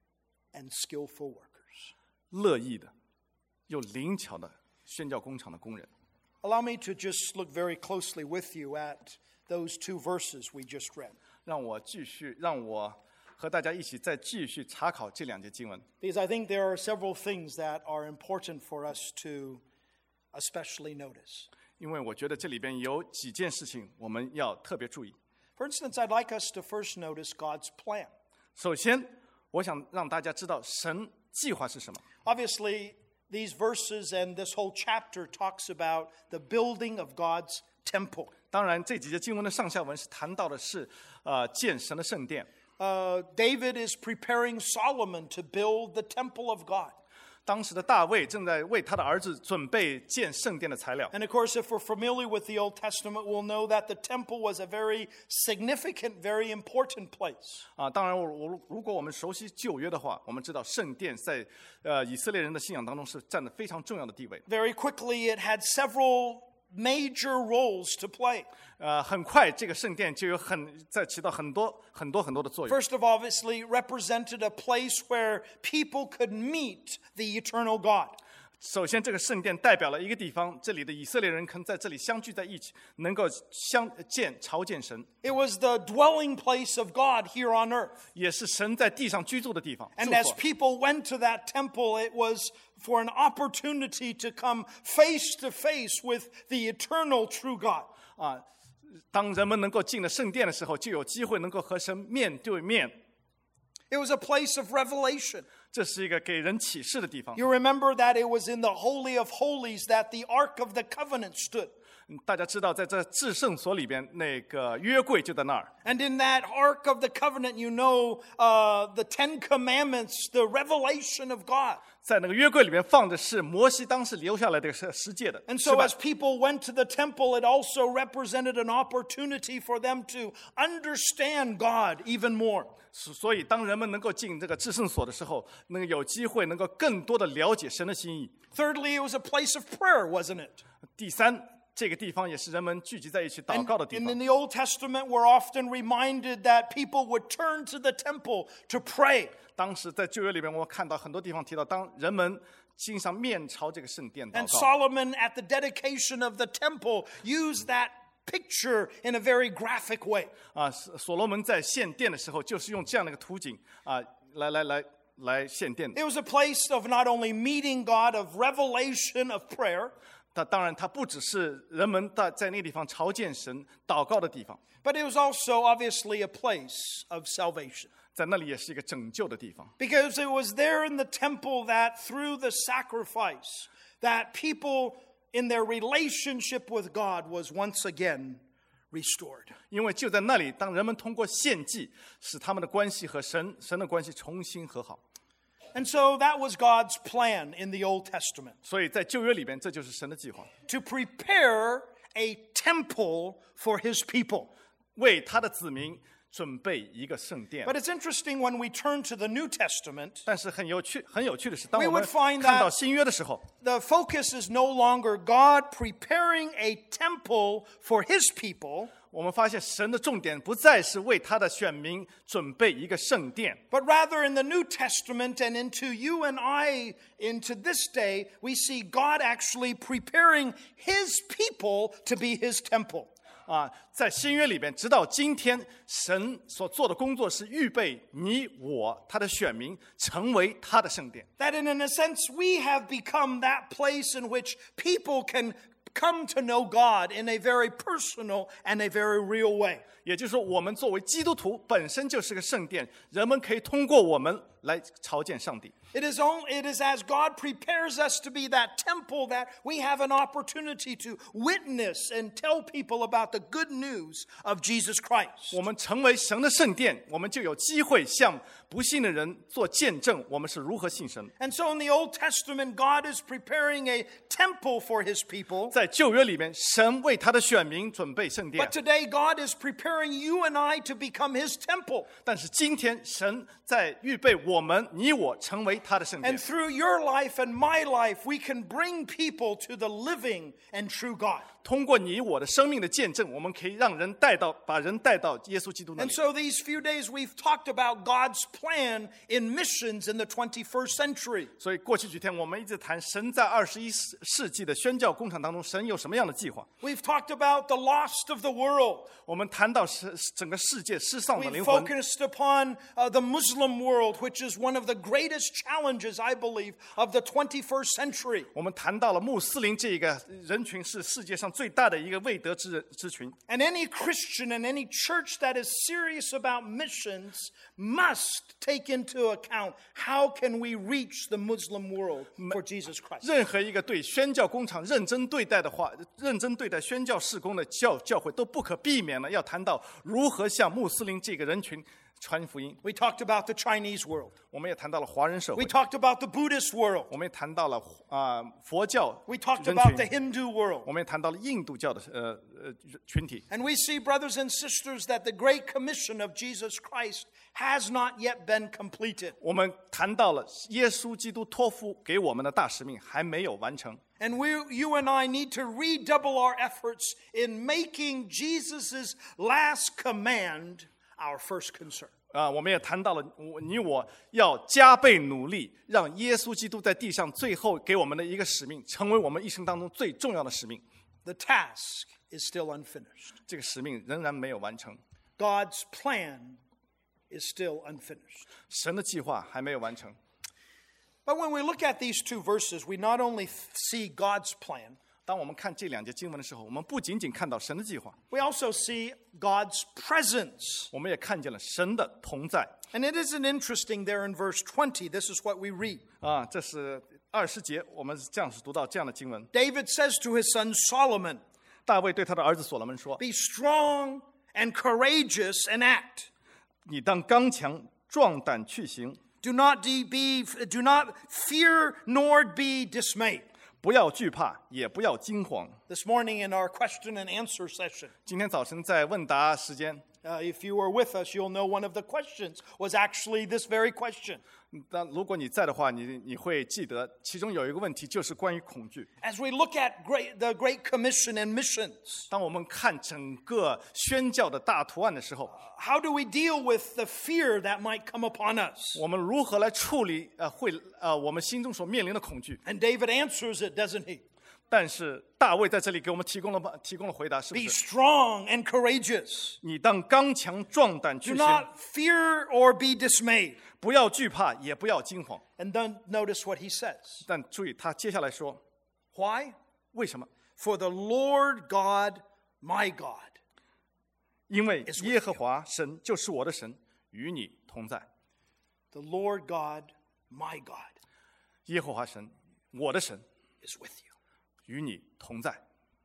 Speaker 1: and skillful workers.
Speaker 2: 乐意的，又灵巧的宣教工厂的工人。
Speaker 1: Allow me to just look very closely with you at those two verses we just read.
Speaker 2: 让我继续，让我和大家一起再继续查考这两节经文，
Speaker 1: Because I think there are several things that are important for us to especially notice.
Speaker 2: 因为我觉得这里边有几件事情我们要特别注意。
Speaker 1: For instance, I'd like us to first notice God's plan.
Speaker 2: 首先，我想让大家知道神计划是什么。
Speaker 1: Obviously, these verses and this whole chapter talks about the building of God's temple.
Speaker 2: 当然，这几节经文的上下文是谈到的是，呃，建神的圣殿。
Speaker 1: Uh, David is preparing Solomon to build the temple of God.
Speaker 2: 当时的大卫正在为他的儿子准备建圣殿的材料。
Speaker 1: And of course, if we're familiar with the Old Testament, we'll know that the temple was a very significant, very important place.
Speaker 2: 啊，当然我，我如果我们熟悉旧约的话，我们知道圣殿在呃以色列人的信仰当中是占得非常重要的地位。
Speaker 1: Very quickly, it had several major roles to play.
Speaker 2: 呃，很快这个圣殿就有很在起到很多很多很多的作用。
Speaker 1: First of all, obviously, represented a place where people could meet the eternal God.
Speaker 2: 首先，这个圣殿代表了一个地方，这里的以色列人可能在这里相聚在一起，能够相见朝见神，
Speaker 1: It was the dwelling place of God here on earth.
Speaker 2: 也是神在地上居住的地方。
Speaker 1: And
Speaker 2: 住
Speaker 1: as
Speaker 2: 所
Speaker 1: people went to that temple, it was for an opportunity to come face to face with the eternal true God.
Speaker 2: 啊，当人们能够进了圣殿的时候，就有机会能够和神面对面。
Speaker 1: It was a place of revelation.
Speaker 2: 这是一个给人启示的地方。
Speaker 1: You remember that it was in the Holy of Holies that the Ark of the Covenant stood.
Speaker 2: 大家知道，在这至圣所里边，那个约柜就在那儿。
Speaker 1: And in that Ark of the Covenant, you know, uh, the Ten Commandments, the revelation of God.
Speaker 2: 在那个约柜里面放的是摩西当时留下来的十诫的
Speaker 1: And
Speaker 2: 诗
Speaker 1: so
Speaker 2: 版
Speaker 1: as people went to the temple, it also represented an opportunity for them to understand God even more.
Speaker 2: 所以当人们能够进这个至圣所的时候，能够有机会能够更多的了解神的心意。
Speaker 1: Thirdly, it was a place of prayer, wasn't it?
Speaker 2: 第三，这个地方也是人们聚集在一起祷
Speaker 1: And,
Speaker 2: 告的地
Speaker 1: and
Speaker 2: 方
Speaker 1: in。the Old Testament, we're often reminded that people would turn to the temple to pray.
Speaker 2: 当时在旧约里面，我看到很多地方提到，当人们经常面朝这个圣殿
Speaker 1: And
Speaker 2: 祷告。
Speaker 1: Solomon, at the dedication of the temple, used that picture in a very graphic way.
Speaker 2: 啊，所所罗门在献殿的时候，就是用这样的一个图景啊，来来来来献殿的。
Speaker 1: It was a place of not only meeting God, of revelation, of prayer,
Speaker 2: 他当然，他不只是人们在在那个地方朝见神、祷告的地方，
Speaker 1: but it was also obviously a place of salvation.
Speaker 2: 在那里也是一个拯救的地方。
Speaker 1: Because it was there in the temple that through the sacrifice, that people in their relationship with God was once again restored.
Speaker 2: 因为就在那里，当人们通过献祭，使他们的关系和神神的关系重新和好。
Speaker 1: And so that was God's plan in the Old Testament,
Speaker 2: 所以在旧约里边，这就是神的计划，
Speaker 1: to prepare a temple for his people.
Speaker 2: 为他的子民准备一个圣殿。
Speaker 1: But it's interesting when we turn to the New Testament,
Speaker 2: 但是很有趣，很有趣的是，当
Speaker 1: We
Speaker 2: 我们
Speaker 1: would find
Speaker 2: 看到
Speaker 1: that-
Speaker 2: 新约的时候，
Speaker 1: the focus is no longer God preparing a temple for his people,
Speaker 2: 我们发现神的重点不再是为他的选民准备一个圣殿，
Speaker 1: but rather in the New Testament and into you and I, into this day, we see God actually preparing his people to be his temple.
Speaker 2: 啊，在新约里边，直到今天，神所做的工作是预备你我他的选民成为他的圣殿。
Speaker 1: That in, in a sense, we have become that place in which people can come to know God in a very personal and a very real way.
Speaker 2: 也就是说，我们作为基督徒本身就是个圣殿，人们可以通过我们来朝见上帝。
Speaker 1: It is, only, it is as God prepares us to be that temple that we have an opportunity to witness and tell people about the good news of Jesus Christ.
Speaker 2: 我们成为神的圣殿，我们就有机会向不信的人做见证，我们是如何信神。
Speaker 1: And so in the Old Testament, God is preparing a temple for his people.
Speaker 2: 在旧约里面，神为他的选民准备圣殿
Speaker 1: But，today, God is preparing you and I to become his temple.
Speaker 2: 但是今天神在预备我们，你我成为他的圣殿
Speaker 1: And。through your life and my life, we can bring people to the living and true God.
Speaker 2: 通过你我的生命的见证，我们可以让人带到，把人带到耶稣基督那
Speaker 1: And
Speaker 2: 里。
Speaker 1: so these few days we've talked about God's plan in missions in the twenty-first century.
Speaker 2: 所以过去几天，我们一直谈神在二十一世纪的宣教工厂当中，神有什么样的计划？
Speaker 1: We've talked about the lost of the world.
Speaker 2: 我们谈到是整个世界失丧的
Speaker 1: We've
Speaker 2: 灵魂，
Speaker 1: focused upon uh, the Muslim world, which is one of the greatest challenges, I believe, of the twenty-first century.
Speaker 2: 我们谈到了穆斯林这个人群是世界上最大的一个未得之人之群。
Speaker 1: And any Christian and any church that is serious about missions must take into account how can we reach the Muslim world for Jesus Christ.
Speaker 2: 任何一个对宣教工厂认真对待的话，认真对待宣教事工的教教会，都不可避免的要谈到如何向穆斯林这个人群传福音。
Speaker 1: We talked about the Chinese world.
Speaker 2: 我们也谈到了华人社
Speaker 1: We
Speaker 2: 会，
Speaker 1: talked about the Buddhist world.
Speaker 2: 我们也谈到了啊、佛教
Speaker 1: We talked
Speaker 2: 人
Speaker 1: about the
Speaker 2: 群，
Speaker 1: Hindu world.
Speaker 2: 我们也谈到了印度教的呃呃群体。
Speaker 1: And we see, brothers and sisters, that the Great Commission of Jesus Christ has not yet been completed.
Speaker 2: 我们谈到了耶稣基督托付给我们的大使命还没有完成。
Speaker 1: And we, you and I need to redouble our efforts in making Jesus' last command our first concern.
Speaker 2: 啊、我们也谈到了，我你我要加倍努力，让耶稣基督在地上最后给我们的一个使命，成为我们一生当中最重要的使命。
Speaker 1: The task is still unfinished.
Speaker 2: 这个使命仍然没有完成，
Speaker 1: God's plan is still unfinished.
Speaker 2: 神的计划还没有完成。
Speaker 1: But when we look at these two verses, we not only see God's plan,
Speaker 2: 当我们看这两节经文的时候，我们不仅仅看到神的计划，
Speaker 1: we also see God's presence.
Speaker 2: 我们也看见了神的同在。
Speaker 1: And it isn't interesting there in verse twenty. This is what we read.
Speaker 2: 啊，这是二十节，我们这样是读到这样的经文。
Speaker 1: David says to his son Solomon,
Speaker 2: 大卫对他的儿子所罗门说
Speaker 1: Be strong and courageous and act.
Speaker 2: 你当刚强壮胆去行，
Speaker 1: Do not de- be, do not fear nor be dismayed.
Speaker 2: 不要惧怕，也不要惊慌。
Speaker 1: This morning in our question and answer session,
Speaker 2: 今天早晨在问答时间，
Speaker 1: uh, if you were with us, you'll know one of the questions was actually this very question.
Speaker 2: 但如果你在的话，你你会记得其中有一个问题就是关于恐惧。
Speaker 1: As we look at great, the Great Commission and missions,
Speaker 2: 当我们看整个宣教的大图案的时候，
Speaker 1: how do we deal with the fear that might come upon us?
Speaker 2: 我们如何来处理呃会呃我们心中所面临的恐惧？
Speaker 1: And David answers it, doesn't he?
Speaker 2: 但是大卫在这里给我们提供了提供了回答，是不
Speaker 1: Be
Speaker 2: 是？
Speaker 1: strong and courageous.
Speaker 2: 你当刚强壮胆
Speaker 1: Do
Speaker 2: 去行，
Speaker 1: not fear or be dismayed.
Speaker 2: 不要惧怕，也不要惊慌。
Speaker 1: And then notice what he says.
Speaker 2: 但注意，他接下来说，
Speaker 1: Why?
Speaker 2: 为什么？
Speaker 1: For the Lord God, my God.
Speaker 2: 因为
Speaker 1: is with
Speaker 2: 耶和华神就是我的神，与你同在。
Speaker 1: The Lord God, my God,
Speaker 2: 耶和华神，我的神，
Speaker 1: is with you.
Speaker 2: 与你同在。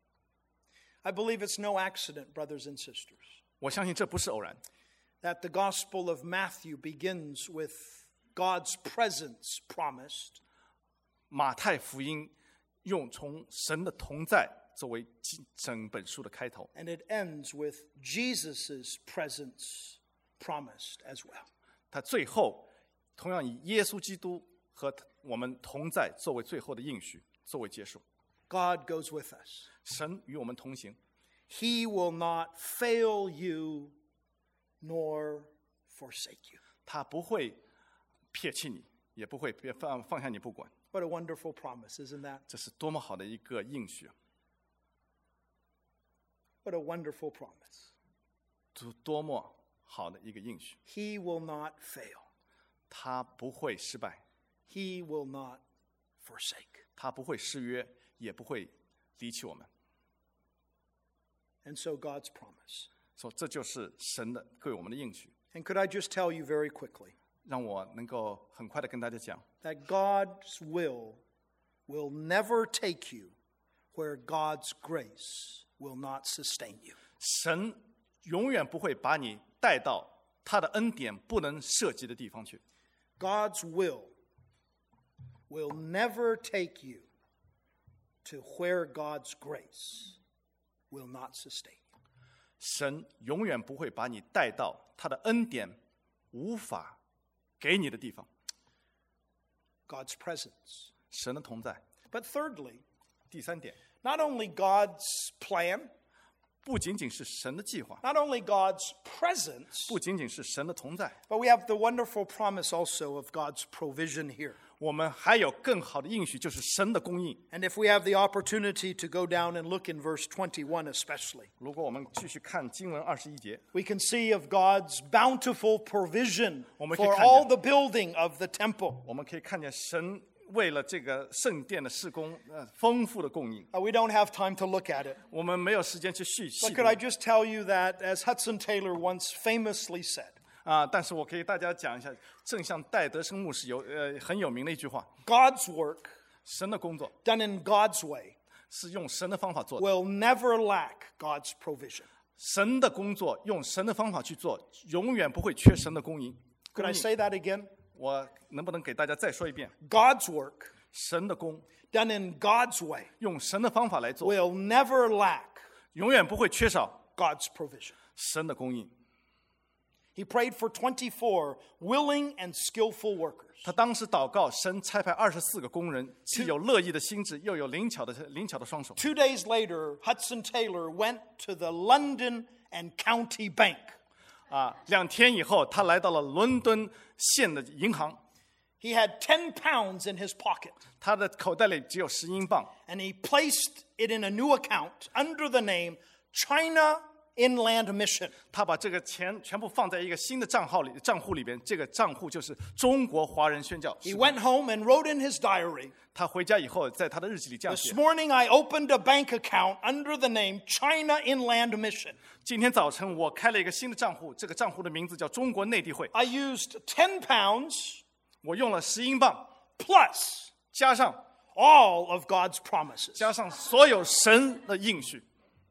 Speaker 1: I believe it's no accident, brothers and sisters,
Speaker 2: 我相信这不是偶然。
Speaker 1: that the Gospel of Matthew begins with God's presence promised,
Speaker 2: 马太福音用从神的同在作为整本书的开头，
Speaker 1: and it ends with Jesus' presence promised as well.
Speaker 2: 他最后同样以耶稣基督和我们同在作为最后的应许，作为结束。
Speaker 1: God goes with us.
Speaker 2: 神与我们同行，
Speaker 1: He will not fail you nor forsake you.
Speaker 2: 他不会撇弃你，也不会别放放下你不管。
Speaker 1: What a wonderful promise, isn't that?
Speaker 2: 这是多么好的一个应许，
Speaker 1: What a wonderful promise.
Speaker 2: 多多么好的一个应许。
Speaker 1: He will not fail.
Speaker 2: 他不会失败，
Speaker 1: He will not forsake.
Speaker 2: 他不会失约，也不会离弃我们。
Speaker 1: And so God's promise.
Speaker 2: 说这就是神的对我们的应许。
Speaker 1: And could I just tell you very quickly
Speaker 2: 让我能够很快的跟大家讲，
Speaker 1: that God's will will never take you where God's grace will not sustain you.
Speaker 2: 神永远不会把你带到他的恩典不能涉及的地方去。
Speaker 1: God's will will never take you to where God's grace will not sustain you.
Speaker 2: 神永远不会把你带到他的恩典无法给你的地方。
Speaker 1: God's presence.
Speaker 2: 神的同在。
Speaker 1: But thirdly,
Speaker 2: 第三点，
Speaker 1: not only God's plan,
Speaker 2: 不仅仅是神的计划，
Speaker 1: not only God's presence,
Speaker 2: 不仅仅是神的同在，
Speaker 1: but we have the wonderful promise also of God's provision here.
Speaker 2: 我们还有更好的应许，就是神的供应。
Speaker 1: And if we have the opportunity to go down and look in verse twenty-one especially,
Speaker 2: 如果我们继续看经文二十一节，
Speaker 1: we can see of God's bountiful provision
Speaker 2: 我们可以
Speaker 1: for
Speaker 2: 看见
Speaker 1: all the building of the temple.
Speaker 2: 我们可以看见神为了这个圣殿的事工，呃，丰富的供应。
Speaker 1: Uh, we don't have time to look at it.
Speaker 2: 我们没有时间去细细
Speaker 1: But
Speaker 2: 读
Speaker 1: could I just tell you that, as Hudson Taylor once famously said,
Speaker 2: 啊，但是我给大家讲一下，正像戴德生牧师有呃很有名的一句话：
Speaker 1: God's work
Speaker 2: 神的工作
Speaker 1: done in God's way
Speaker 2: 是用神的方法做的，
Speaker 1: will never lack God's provision.
Speaker 2: 神的工作用神的方法去做，永远不会缺神的供应。
Speaker 1: Could
Speaker 2: 供
Speaker 1: I
Speaker 2: 应
Speaker 1: say that again?
Speaker 2: 我能不能给大家再说一遍？
Speaker 1: God's work
Speaker 2: 神的工
Speaker 1: done in God's way
Speaker 2: 用神的方法来做，
Speaker 1: will never lack
Speaker 2: 永远不会缺少
Speaker 1: God's provision.
Speaker 2: 神的供应。
Speaker 1: He prayed for twenty-four willing and skillful workers.
Speaker 2: 他当时祷告，神差派二十四个工人，既有乐意的心智，又有灵巧的灵巧的双手。
Speaker 1: Two days later, Hudson Taylor went to the London and County Bank.
Speaker 2: 啊，两天以后，他来到了伦敦县的银行，
Speaker 1: He had ten pounds in his pocket,
Speaker 2: 他的口袋里只有十英镑，
Speaker 1: and he placed it in a new account under the name China Inland Mission.
Speaker 2: 他把这个钱全部放在一个新的账号里账户里边，这个账户就是中国华人宣教。
Speaker 1: He went home and wrote in his diary,
Speaker 2: 他回家以后，在他的日记里这样
Speaker 1: This
Speaker 2: 写：
Speaker 1: morning I opened a bank account under the name China Inland Mission.
Speaker 2: 今天早晨我开了一个新的账户，这个账户的名字叫中国内地会。
Speaker 1: I used ten pounds
Speaker 2: 我用了十英镑，
Speaker 1: plus
Speaker 2: 加上
Speaker 1: all of God's promises.
Speaker 2: 加上所有神的应许。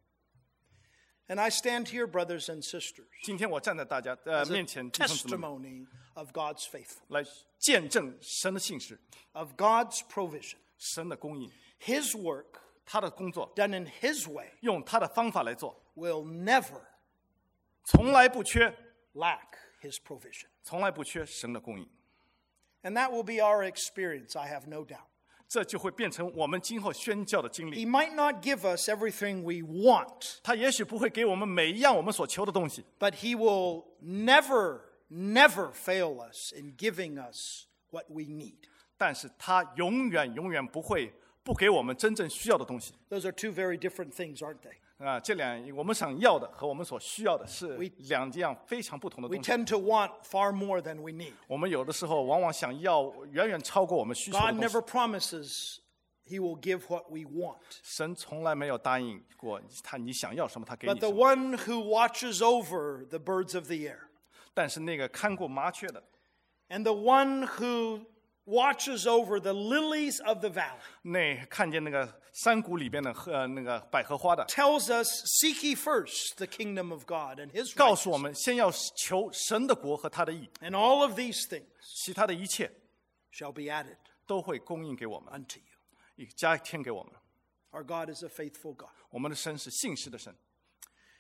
Speaker 1: And I stand here, brothers and sisters,
Speaker 2: 今天我站在大家呃
Speaker 1: as a
Speaker 2: 面前，弟兄姊妹，
Speaker 1: testimony of God's faithfulness,
Speaker 2: 来见证神的信实，
Speaker 1: of God's provision.
Speaker 2: 神的供应，
Speaker 1: His work
Speaker 2: 他的工作
Speaker 1: done in His way
Speaker 2: 用他的方法来做，
Speaker 1: will never
Speaker 2: 从来不缺，
Speaker 1: lack His provision.
Speaker 2: 从来不缺神的供应。
Speaker 1: And that will be our experience, I have no doubt.
Speaker 2: 这就会变成我们今后宣教的经
Speaker 1: He
Speaker 2: 历。
Speaker 1: might not give us everything we want,
Speaker 2: 他也许不会给我们每一样我们所求的东西，
Speaker 1: but He will never, never fail us in giving us what we need.
Speaker 2: 但是他永远永远不会不给我们真正需要的东西。
Speaker 1: Those are two very different things, aren't they?
Speaker 2: 啊，这两我们想要的和我们所需要的是
Speaker 1: We-
Speaker 2: 两样非常不同的
Speaker 1: We
Speaker 2: 东西。
Speaker 1: tend to want far more than we need.
Speaker 2: 我们有的时候往往想要远远超过我们需求的
Speaker 1: God
Speaker 2: 东西
Speaker 1: never。promises He will give what we want.
Speaker 2: 神从来没有答应过他，你想要什么，他给
Speaker 1: But
Speaker 2: 你
Speaker 1: the
Speaker 2: 什么。
Speaker 1: one who watches over the birds of the air,
Speaker 2: 但是那个看过麻雀的，
Speaker 1: and the one who watches over the lilies of the valley,
Speaker 2: 那看见那个山谷里边的荷那个百合花的，
Speaker 1: tells us, seek ye first the kingdom of God and His
Speaker 2: 告诉我
Speaker 1: righteousness,
Speaker 2: 们先要求神的国和他的义，
Speaker 1: and all of these things
Speaker 2: 其他的一切
Speaker 1: shall be added
Speaker 2: 都会供应给我们，
Speaker 1: unto you.
Speaker 2: 也加添给我们。
Speaker 1: Our God is a faithful God.
Speaker 2: 我们的神是信实的神。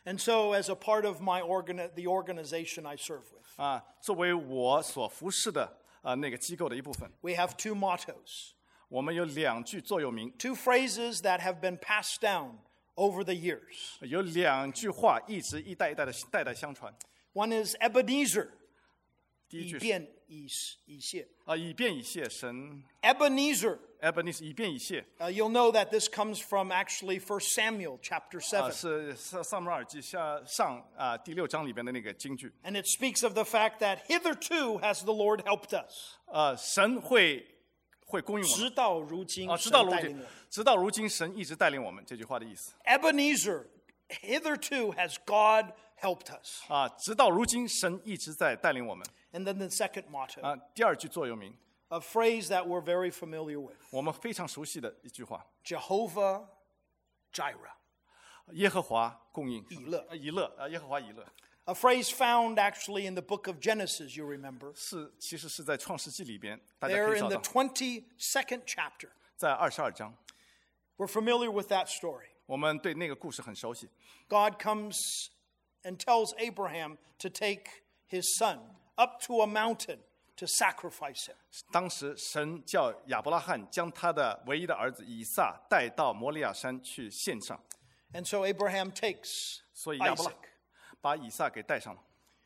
Speaker 1: And so, as a part of my organ, the organization I serve with,
Speaker 2: 啊，作为我所服侍的啊那个机构的一部分，
Speaker 1: we have two mottos,
Speaker 2: 我们有两句座右铭，
Speaker 1: two phrases that have been passed down over the years.
Speaker 2: 有两句话一直一代一代的代代相传。
Speaker 1: One is Ebenezer,
Speaker 2: 第一句是
Speaker 1: 以便以以谢。
Speaker 2: 啊，以便以谢神
Speaker 1: Ebenezer,
Speaker 2: Ebenezer 以便以谢
Speaker 1: uh, you'll know that this comes from actually First Samuel chapter
Speaker 2: 啊，
Speaker 1: seven.
Speaker 2: 是撒撒母耳记下上啊第六章里边的那个金句
Speaker 1: And it speaks of the fact that hitherto has the Lord helped us.
Speaker 2: 啊，神会会供应我们
Speaker 1: 直到如今，
Speaker 2: 啊，直到如
Speaker 1: 神带领我
Speaker 2: 今
Speaker 1: 们。
Speaker 2: 直到如今神一直带领我们，这句话的意思
Speaker 1: Ebenezer, hitherto has God helped us.
Speaker 2: 啊，直到如今神一直在带领我们
Speaker 1: And then the second motto,
Speaker 2: 啊。第二句座右铭，
Speaker 1: a phrase that we're very familiar with,
Speaker 2: 我们非常熟悉的一句话：
Speaker 1: Jehovah Jireh.
Speaker 2: 耶和华供应
Speaker 1: 以勒
Speaker 2: 啊以勒啊，耶和华以勒
Speaker 1: A phrase found actually in the book of Genesis, you remember.
Speaker 2: 是其实是在创世纪里边，大家
Speaker 1: There
Speaker 2: 可以
Speaker 1: in
Speaker 2: 找
Speaker 1: the
Speaker 2: 到，
Speaker 1: twenty-second chapter.
Speaker 2: 在二十二章，
Speaker 1: We're familiar with that story.
Speaker 2: 我们对那个故事很熟悉。
Speaker 1: God comes and tells Abraham to take his son up to a mountain to sacrifice him.
Speaker 2: 当时神叫亚伯拉罕将他的唯一的儿子以撒带到摩利亚山去献上，
Speaker 1: And so Abraham takes
Speaker 2: 所以亚伯拉
Speaker 1: Isaac.
Speaker 2: 把以撒给带上了。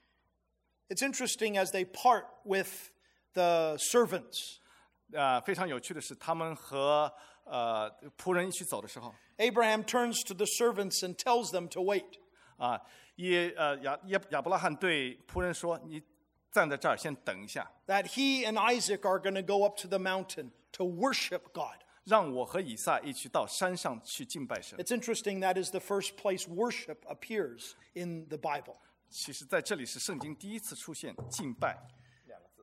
Speaker 1: It's interesting as they part with the servants.
Speaker 2: 呃，非常有趣的是，他们和呃仆人一起走的时候，
Speaker 1: Abraham turns to the servants and tells them to wait.
Speaker 2: 啊，耶呃亚亚亚伯拉罕对仆人说：“你站在这儿先等一下，
Speaker 1: That he and Isaac are going to go up to the mountain to worship God.
Speaker 2: 让我和以撒一起到山上去敬拜神。
Speaker 1: It's interesting that is the first place worship appears in the Bible. ”
Speaker 2: 其实，在这里是圣经第一次出现“敬拜” 两个字。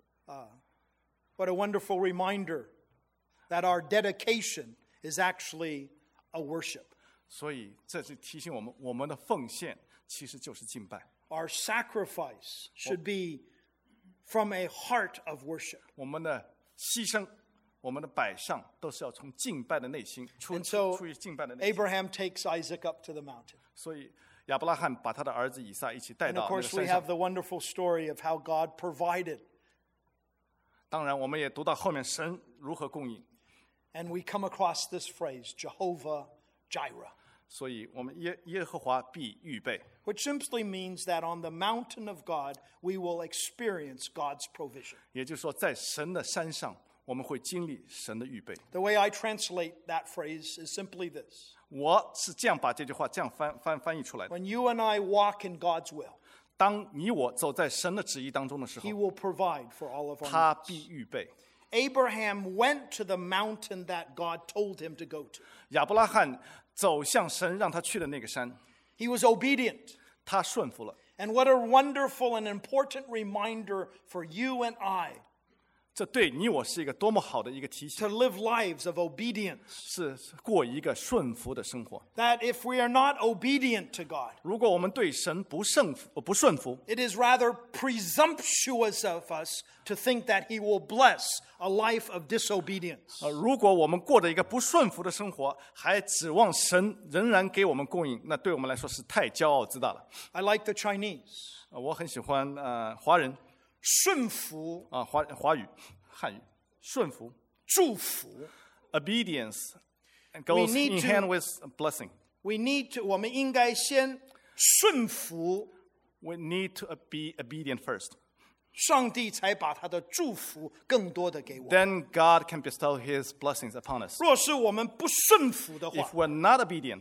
Speaker 1: What a wonderful reminder that our dedication is actually a worship.
Speaker 2: 所以，这是提醒我们，我们的奉献其实就是敬拜。
Speaker 1: Our sacrifice should be from a heart of worship.
Speaker 2: 我们的牺牲，我们的摆上，都是要从敬拜的内心出
Speaker 1: And so
Speaker 2: 出于敬拜的内心。
Speaker 1: Abraham takes Isaac up to the mountain.
Speaker 2: 所以，亚伯拉罕把他的儿子以撒一起带
Speaker 1: And
Speaker 2: 到
Speaker 1: of
Speaker 2: 那个
Speaker 1: course, we
Speaker 2: 山
Speaker 1: have
Speaker 2: 上。
Speaker 1: the wonderful story of how God provided.
Speaker 2: 当然，我们也读到后面神如何供应。
Speaker 1: And we come across this phrase, Jehovah Jireh,
Speaker 2: 所以我们耶耶和华必预备，
Speaker 1: which simply means that on the mountain of God, we will experience God's provision.
Speaker 2: 也就是说，在神的山上，我们会经历神的预备。
Speaker 1: The way I translate that phrase is simply this.
Speaker 2: 我是这样把这句话这样翻翻翻译出来的：
Speaker 1: When you and I walk in God's will,
Speaker 2: 当你我走在神的旨意当中的时
Speaker 1: He
Speaker 2: 候，
Speaker 1: will provide for all of our
Speaker 2: 他
Speaker 1: needs.
Speaker 2: 必预备。
Speaker 1: Abraham went to the mountain that God told him to go to.
Speaker 2: 亚伯拉罕走向神让他去的那个山，
Speaker 1: He was obedient.
Speaker 2: 他顺服了。
Speaker 1: And what a wonderful and important reminder for you and I
Speaker 2: 这对你我是一个多么好的一个提醒，
Speaker 1: to live lives of obedience.
Speaker 2: 是过一个顺服的生活。
Speaker 1: That if we are not obedient to God,
Speaker 2: 如果我们对神不顺服、不顺服，
Speaker 1: it is rather presumptuous of us to think that He will bless a life of disobedience.
Speaker 2: 呃，如果我们过着一个不顺服的生活，还指望神仍然给我们供应，那对我们来说是太骄傲自大了。
Speaker 1: I like the Chinese.
Speaker 2: 呃我很喜欢呃华人
Speaker 1: 顺服，
Speaker 2: 啊、华华语汉语顺服
Speaker 1: 祝福。
Speaker 2: obedience goes
Speaker 1: need
Speaker 2: in
Speaker 1: to-
Speaker 2: hand with blessing.
Speaker 1: We need to, 我们应该先顺服
Speaker 2: We need to be obedient first.
Speaker 1: 上帝，才把他的祝福更多的给我。
Speaker 2: Then God can bestow His blessings upon us.
Speaker 1: 若是我们不顺服的话
Speaker 2: If，we're not obedient,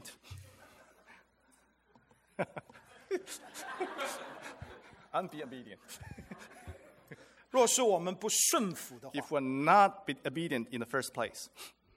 Speaker 2: unbe-obedient.
Speaker 1: 若是我们不顺服的话，
Speaker 2: If we're not be obedient in the first place,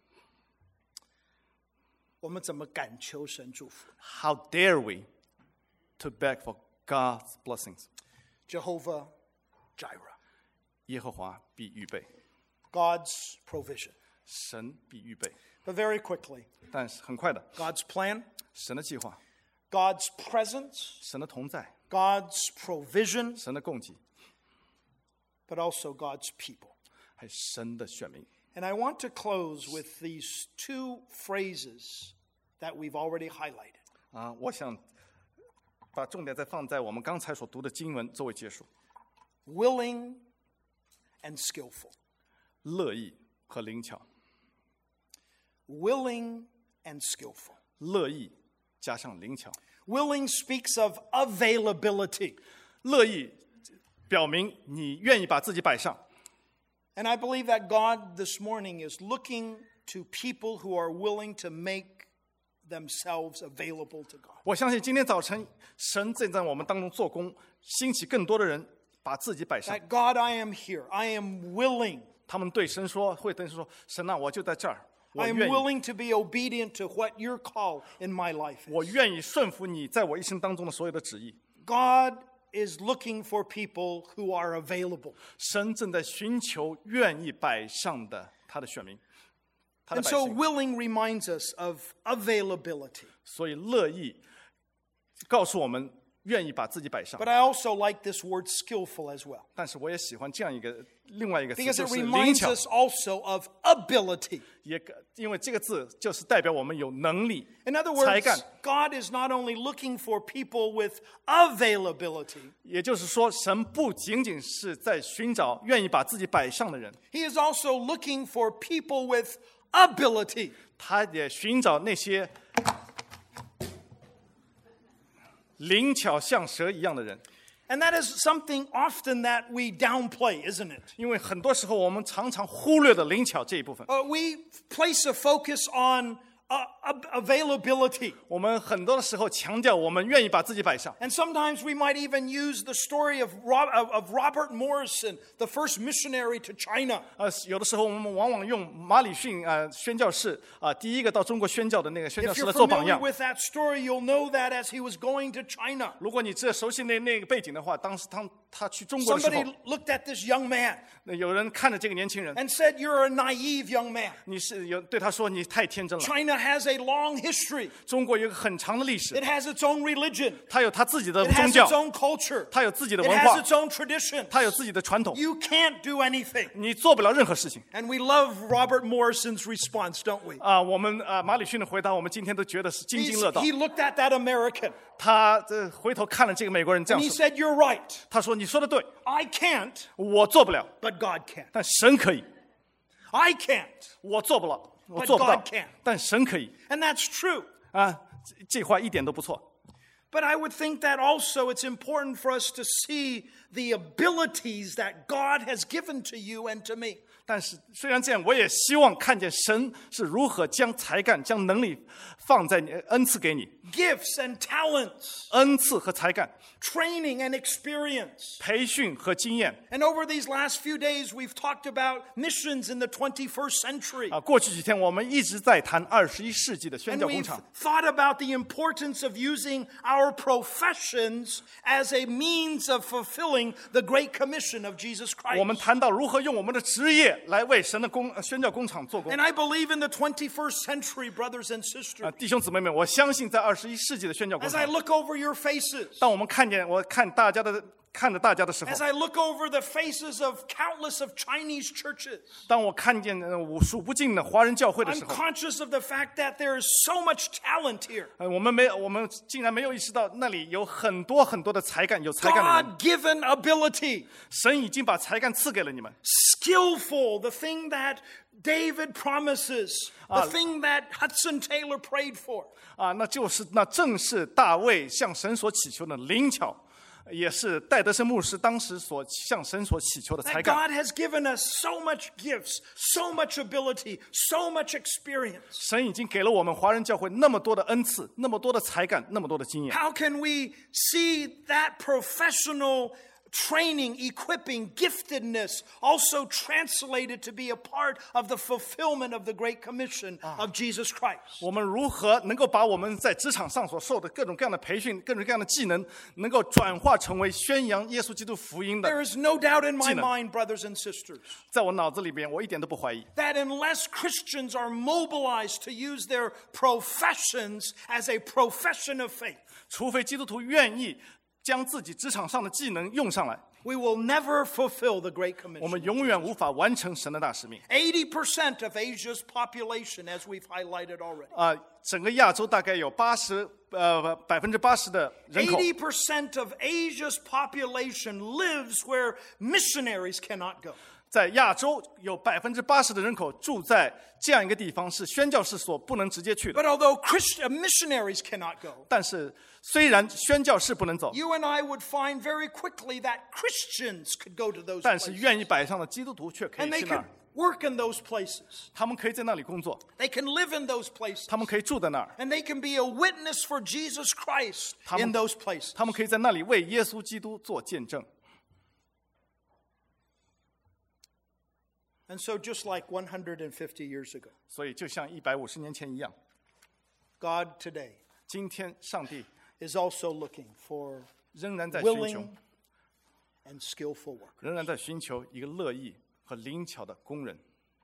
Speaker 1: 我们怎么敢求神祝福
Speaker 2: how dare we to beg for God's blessings?
Speaker 1: ？Jehovah Jireh,
Speaker 2: 耶和华必预备，
Speaker 1: God's provision.
Speaker 2: 神必预备。
Speaker 1: But very quickly,
Speaker 2: 但是很快的，
Speaker 1: God's plan,
Speaker 2: 神的计划，
Speaker 1: God's presence,
Speaker 2: 神的同在，
Speaker 1: God's provision,
Speaker 2: 神的供给，
Speaker 1: but also God's people.
Speaker 2: 还有神的选民。
Speaker 1: And I want to close with these two phrases that we've already highlighted.
Speaker 2: 啊，我想把重点再放在我们刚才所读的经文作为结束。
Speaker 1: Willing and skillful.
Speaker 2: 乐意和灵巧，
Speaker 1: Willing and skillful.
Speaker 2: 乐意加上灵巧。
Speaker 1: Willing speaks of availability.
Speaker 2: 乐意表明你愿意把自己摆上。
Speaker 1: And I believe that God this morning is looking to people who are willing to make themselves available to God.
Speaker 2: 我相信今天早晨神正在我们当中做工，兴起更多的人把自己摆上。
Speaker 1: That God, I am here. I am willing.
Speaker 2: 他们对神说，会对神说：“神啊，我就在这儿，我
Speaker 1: I am
Speaker 2: 愿意，
Speaker 1: willing to be obedient to what your call in my life
Speaker 2: 我
Speaker 1: is.
Speaker 2: 愿意顺服你在我一生当中的所有的旨意。”
Speaker 1: God is looking for people who are available.
Speaker 2: 神正在寻求愿意摆上的他的选民，他的
Speaker 1: And
Speaker 2: 百
Speaker 1: so
Speaker 2: 姓。
Speaker 1: willing reminds us of availability.
Speaker 2: 所以乐意告诉我们愿意把自己摆上。
Speaker 1: But I also like this word skillful as well.
Speaker 2: 但是我也喜欢这样一个另外一个词，
Speaker 1: Because
Speaker 2: 就
Speaker 1: it
Speaker 2: 是灵
Speaker 1: reminds
Speaker 2: 巧，
Speaker 1: us also of ability.
Speaker 2: 也因为这个字就是代表我们有能力、
Speaker 1: In other
Speaker 2: 才
Speaker 1: words,
Speaker 2: 干。
Speaker 1: God is not only looking for people with availability,
Speaker 2: 也就是说，神不仅仅是在寻找愿意把自己摆上的人，
Speaker 1: He is also looking for people with ability.
Speaker 2: 他也寻找那些灵巧像蛇一样的人。
Speaker 1: And that is something often that we downplay, isn't it?
Speaker 2: 因为很多时候我们常常忽略了灵巧这一部分。
Speaker 1: Uh, we place a focus on uh, ab- availability.
Speaker 2: 我们很多的时候强调我们愿意把自己摆上，
Speaker 1: And sometimes we might even use the story of, Rob, of, of Robert Morrison, the first missionary to China.
Speaker 2: 呃，有的时候我们往往用马里逊呃宣教士啊、呃，第一个到中国宣教的那个宣教
Speaker 1: If
Speaker 2: 士
Speaker 1: you're
Speaker 2: 来做榜
Speaker 1: familiar
Speaker 2: 样。
Speaker 1: with that story, you'll know that as he was going to China,
Speaker 2: 如果你这熟悉那那个背景的话，当时他他去中国的时候
Speaker 1: somebody，looked at this young man
Speaker 2: 那有人看着这个年轻人，
Speaker 1: and said, "You're a naive young man.
Speaker 2: 你是有对他说你太天真了。
Speaker 1: China has a long history.
Speaker 2: 中国有一个很长的历史，
Speaker 1: It has its own religion.
Speaker 2: 它有它自己的
Speaker 1: It
Speaker 2: 宗
Speaker 1: has
Speaker 2: 教
Speaker 1: its，own culture.
Speaker 2: 它有自己的
Speaker 1: It
Speaker 2: 文
Speaker 1: has
Speaker 2: 化，
Speaker 1: its own tradition.
Speaker 2: 它有自己的传统，
Speaker 1: You can't do anything."
Speaker 2: 你做不了任何事情
Speaker 1: And we love Robert Morrison's response, don't we?
Speaker 2: 啊！我们啊马里逊的回答，我们今天都觉得是津
Speaker 1: He's-
Speaker 2: 津乐道。
Speaker 1: he looked at that American
Speaker 2: 他这回头看了这个美国人这
Speaker 1: and
Speaker 2: 样
Speaker 1: he
Speaker 2: 说，
Speaker 1: said, "You're right.
Speaker 2: 他说：“你说的对，
Speaker 1: I can't,
Speaker 2: 我做不了，
Speaker 1: but God can.
Speaker 2: 但神可以。
Speaker 1: I can't."
Speaker 2: 我做不了，我
Speaker 1: But
Speaker 2: 做不到
Speaker 1: God can.，
Speaker 2: 但神可以
Speaker 1: And that's true.
Speaker 2: 啊！这这话一点都不错。
Speaker 1: But I would think that also it's important for us to see the abilities that God has given to you and to me.
Speaker 2: 但是虽然这样，我也希望看见神是如何将才干、将能力放在你恩赐给你，
Speaker 1: Gifts and talents,
Speaker 2: 恩赐和才干，
Speaker 1: training and experience.
Speaker 2: 培训和经验
Speaker 1: And over these last few days, we've talked about missions in the twenty-first century.
Speaker 2: 啊。过去几天我们一直在谈二十一世纪的宣
Speaker 1: And
Speaker 2: 教工
Speaker 1: we've
Speaker 2: 厂，
Speaker 1: thought about the importance of using our professions as a means of fulfilling the Great Commission of Jesus
Speaker 2: 我们
Speaker 1: Christ.
Speaker 2: 谈到如何用我们的职业来为神的工呃宣教工厂做工
Speaker 1: And I believe in the twenty-first century, brothers and
Speaker 2: 啊，
Speaker 1: sisters,
Speaker 2: 弟兄姊妹们，我相信在二十一世纪的宣教工
Speaker 1: as I
Speaker 2: 厂，
Speaker 1: look over your faces,
Speaker 2: 当我们看见我看大家的看着大家的时候
Speaker 1: as，I look over the faces of countless of Chinese churches,
Speaker 2: 当我看见呃无数不尽的华人教会的
Speaker 1: I'm
Speaker 2: 时候，
Speaker 1: conscious of the fact that there is so much talent here.
Speaker 2: 呃，我们没我们竟然没有意识到那里有很多很多的才干，有才干的人，
Speaker 1: God-given ability,
Speaker 2: 神已经把才干赐给了你们。
Speaker 1: skillful, the thing that David promises, the
Speaker 2: Ah.
Speaker 1: thing that Hudson Taylor prayed for.
Speaker 2: 啊，那就是那正是大卫向神所祈求的灵巧，也是戴德生牧师当时所向神所祈求的才
Speaker 1: That
Speaker 2: 干。
Speaker 1: God has given us so much gifts, so much ability, so much experience.
Speaker 2: 神已经给了我们华人教会那么多的恩赐，那么多的才干，那么多的经验。
Speaker 1: How can we see that professional training, equipping, giftedness also translated to be a part of the fulfillment of the Great Commission of Jesus Christ?
Speaker 2: 我们如何能够把我们在职场上所受的各种各样的培训、各种各样的技能，能够转化成为宣扬耶稣基督福音的？
Speaker 1: There is no doubt in my
Speaker 2: 技能。
Speaker 1: mind, brothers and sisters,
Speaker 2: 在我脑子里边，我一点都不怀疑。
Speaker 1: that unless Christians are mobilized to use their professions as a profession of faith,
Speaker 2: 除非基督徒愿意将自己职场上的技能用上来，
Speaker 1: we will never fulfill the Great
Speaker 2: 我们
Speaker 1: Commission.
Speaker 2: 永远无法完成神的大使命。
Speaker 1: eighty percent of Asia's population, as we've highlighted already,
Speaker 2: 啊、整个亚洲大概有八十呃百分之八十的人口，
Speaker 1: eighty percent of Asia's population lives where missionaries cannot go.
Speaker 2: 在亚洲有百分之八十的人口住在这样一个地方，是宣教士所不能直接去的。
Speaker 1: But although Christian missionaries cannot go,
Speaker 2: 但是虽然宣教士不能走，
Speaker 1: you and I would find very quickly that Christians could go to those
Speaker 2: 但是
Speaker 1: places.
Speaker 2: 愿意摆上的基督徒却可
Speaker 1: And
Speaker 2: 以
Speaker 1: they
Speaker 2: 去那
Speaker 1: could
Speaker 2: 儿，
Speaker 1: work in those places.
Speaker 2: 他们可以在那里工作，
Speaker 1: They can live in those places.
Speaker 2: 他们可以住在那儿，
Speaker 1: And they can be a witness for Jesus Christ
Speaker 2: 他们-
Speaker 1: in those places.
Speaker 2: 他们可以在那里为耶稣基督做见证。
Speaker 1: And so just like one hundred fifty years ago,
Speaker 2: 所以就像一百五十年前一样，
Speaker 1: God today
Speaker 2: 今天上帝
Speaker 1: is also looking for
Speaker 2: 仍然在寻求
Speaker 1: willing，and skillful workers.
Speaker 2: 仍然在寻求一个乐意和灵巧的工人。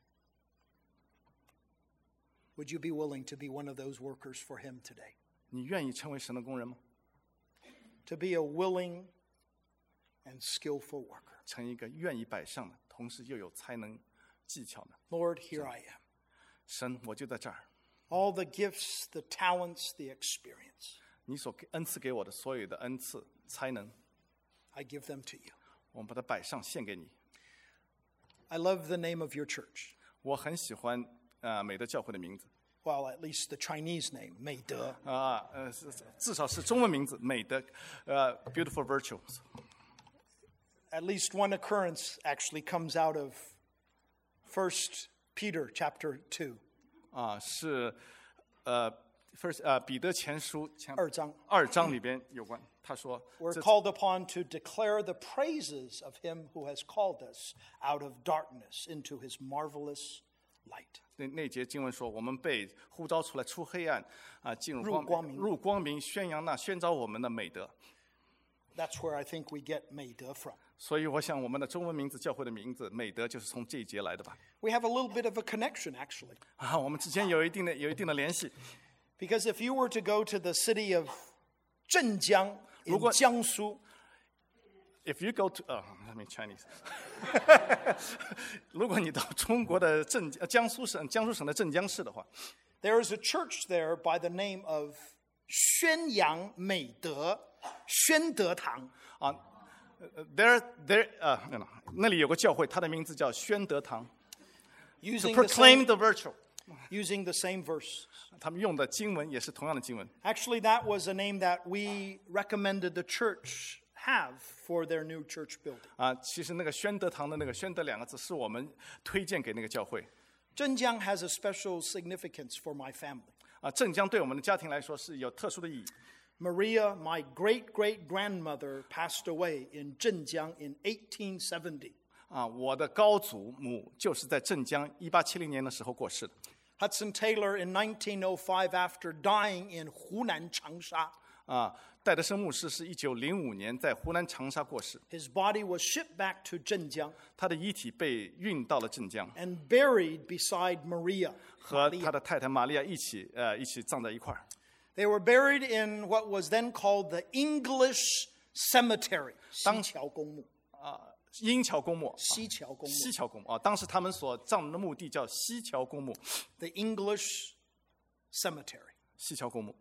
Speaker 1: Would you be willing to be one of those workers for him today?
Speaker 2: 你愿意成为神的工人吗？
Speaker 1: To be a willing and skillful worker.
Speaker 2: 成一个愿意摆上的，同时又有才能、技巧的
Speaker 1: Lord, here I am.
Speaker 2: 神，我就在这儿。
Speaker 1: All the gifts, the talents, the experience,
Speaker 2: 你所给恩赐给我的所有的恩赐、才能，
Speaker 1: I give them to you.
Speaker 2: 我们把它摆上献给你。
Speaker 1: I love the name of your church.
Speaker 2: 我很喜欢呃美德教会的名字
Speaker 1: Well, at least the Chinese name, 美德.
Speaker 2: 啊，呃，是至少是中文名字美德，呃 ，Beautiful Virtues。
Speaker 1: At least one occurrence actually comes out of First Peter chapter two.
Speaker 2: 啊，是呃，First 呃彼得前书前
Speaker 1: 二章
Speaker 2: 二章里边有关，他说
Speaker 1: We're
Speaker 2: 这
Speaker 1: called upon to declare the praises of him who has called us out of darkness into his marvelous light.
Speaker 2: 那那节经文说，我们被呼召出来出黑暗啊，进入光
Speaker 1: 入光明
Speaker 2: 入光明，宣扬那宣召我们的美德。
Speaker 1: That's where I think we get 美德 from.
Speaker 2: 所以我想，我们的中文名字教会的名字美德就是从这一节来的吧？
Speaker 1: We have a little bit of a connection, actually.
Speaker 2: 啊，我们之间有一定的有一定的联系。
Speaker 1: Because if you were to go to the city of Zhenjiang in
Speaker 2: 如果-
Speaker 1: Jiangsu,
Speaker 2: If you go to 呃、I mean Chinese， 如果你到中国的镇呃江苏省江苏省的镇江市的话，
Speaker 1: there is a church there by the name of 宣扬美德宣德堂。
Speaker 2: 啊，呃 there there 呃、no, no, 那里有个教会，它的名字叫宣德堂 ，to
Speaker 1: Using the
Speaker 2: proclaim
Speaker 1: same,
Speaker 2: the virtue。
Speaker 1: using the same verse.
Speaker 2: 他们用的经文也是同样的经文。
Speaker 1: Actually, that was a name that we recommended the church have for their new church building.
Speaker 2: 啊，其实那个宣德堂的那个宣德两个字是我们推荐给那个教会。
Speaker 1: Zhenjiang has a special significance for my family.
Speaker 2: 啊，镇江对我们的家庭来说是有特殊的意义。
Speaker 1: Maria, my great-great-grandmother, passed away in Zhenjiang in eighteen seventy.
Speaker 2: 啊，我的高祖母就是在镇江一八七零年的时候过世的。
Speaker 1: Hudson Taylor in nineteen oh five after dying in Hunan Changsha.
Speaker 2: 啊，戴德生牧师是一九零五年在湖南长沙过世，
Speaker 1: His body was shipped back to Zhenjiang
Speaker 2: 他的遗体被运到了镇江，
Speaker 1: and buried beside Maria.
Speaker 2: 和他的太太玛利亚一起呃一起葬在一块儿。
Speaker 1: They were buried in what was then called the English Cemetery. 西桥公墓。
Speaker 2: 英桥公墓，
Speaker 1: 西桥公墓。
Speaker 2: 西桥公墓啊，当时他们所葬的墓地叫西桥公墓，
Speaker 1: The English Cemetery.
Speaker 2: 西桥公墓。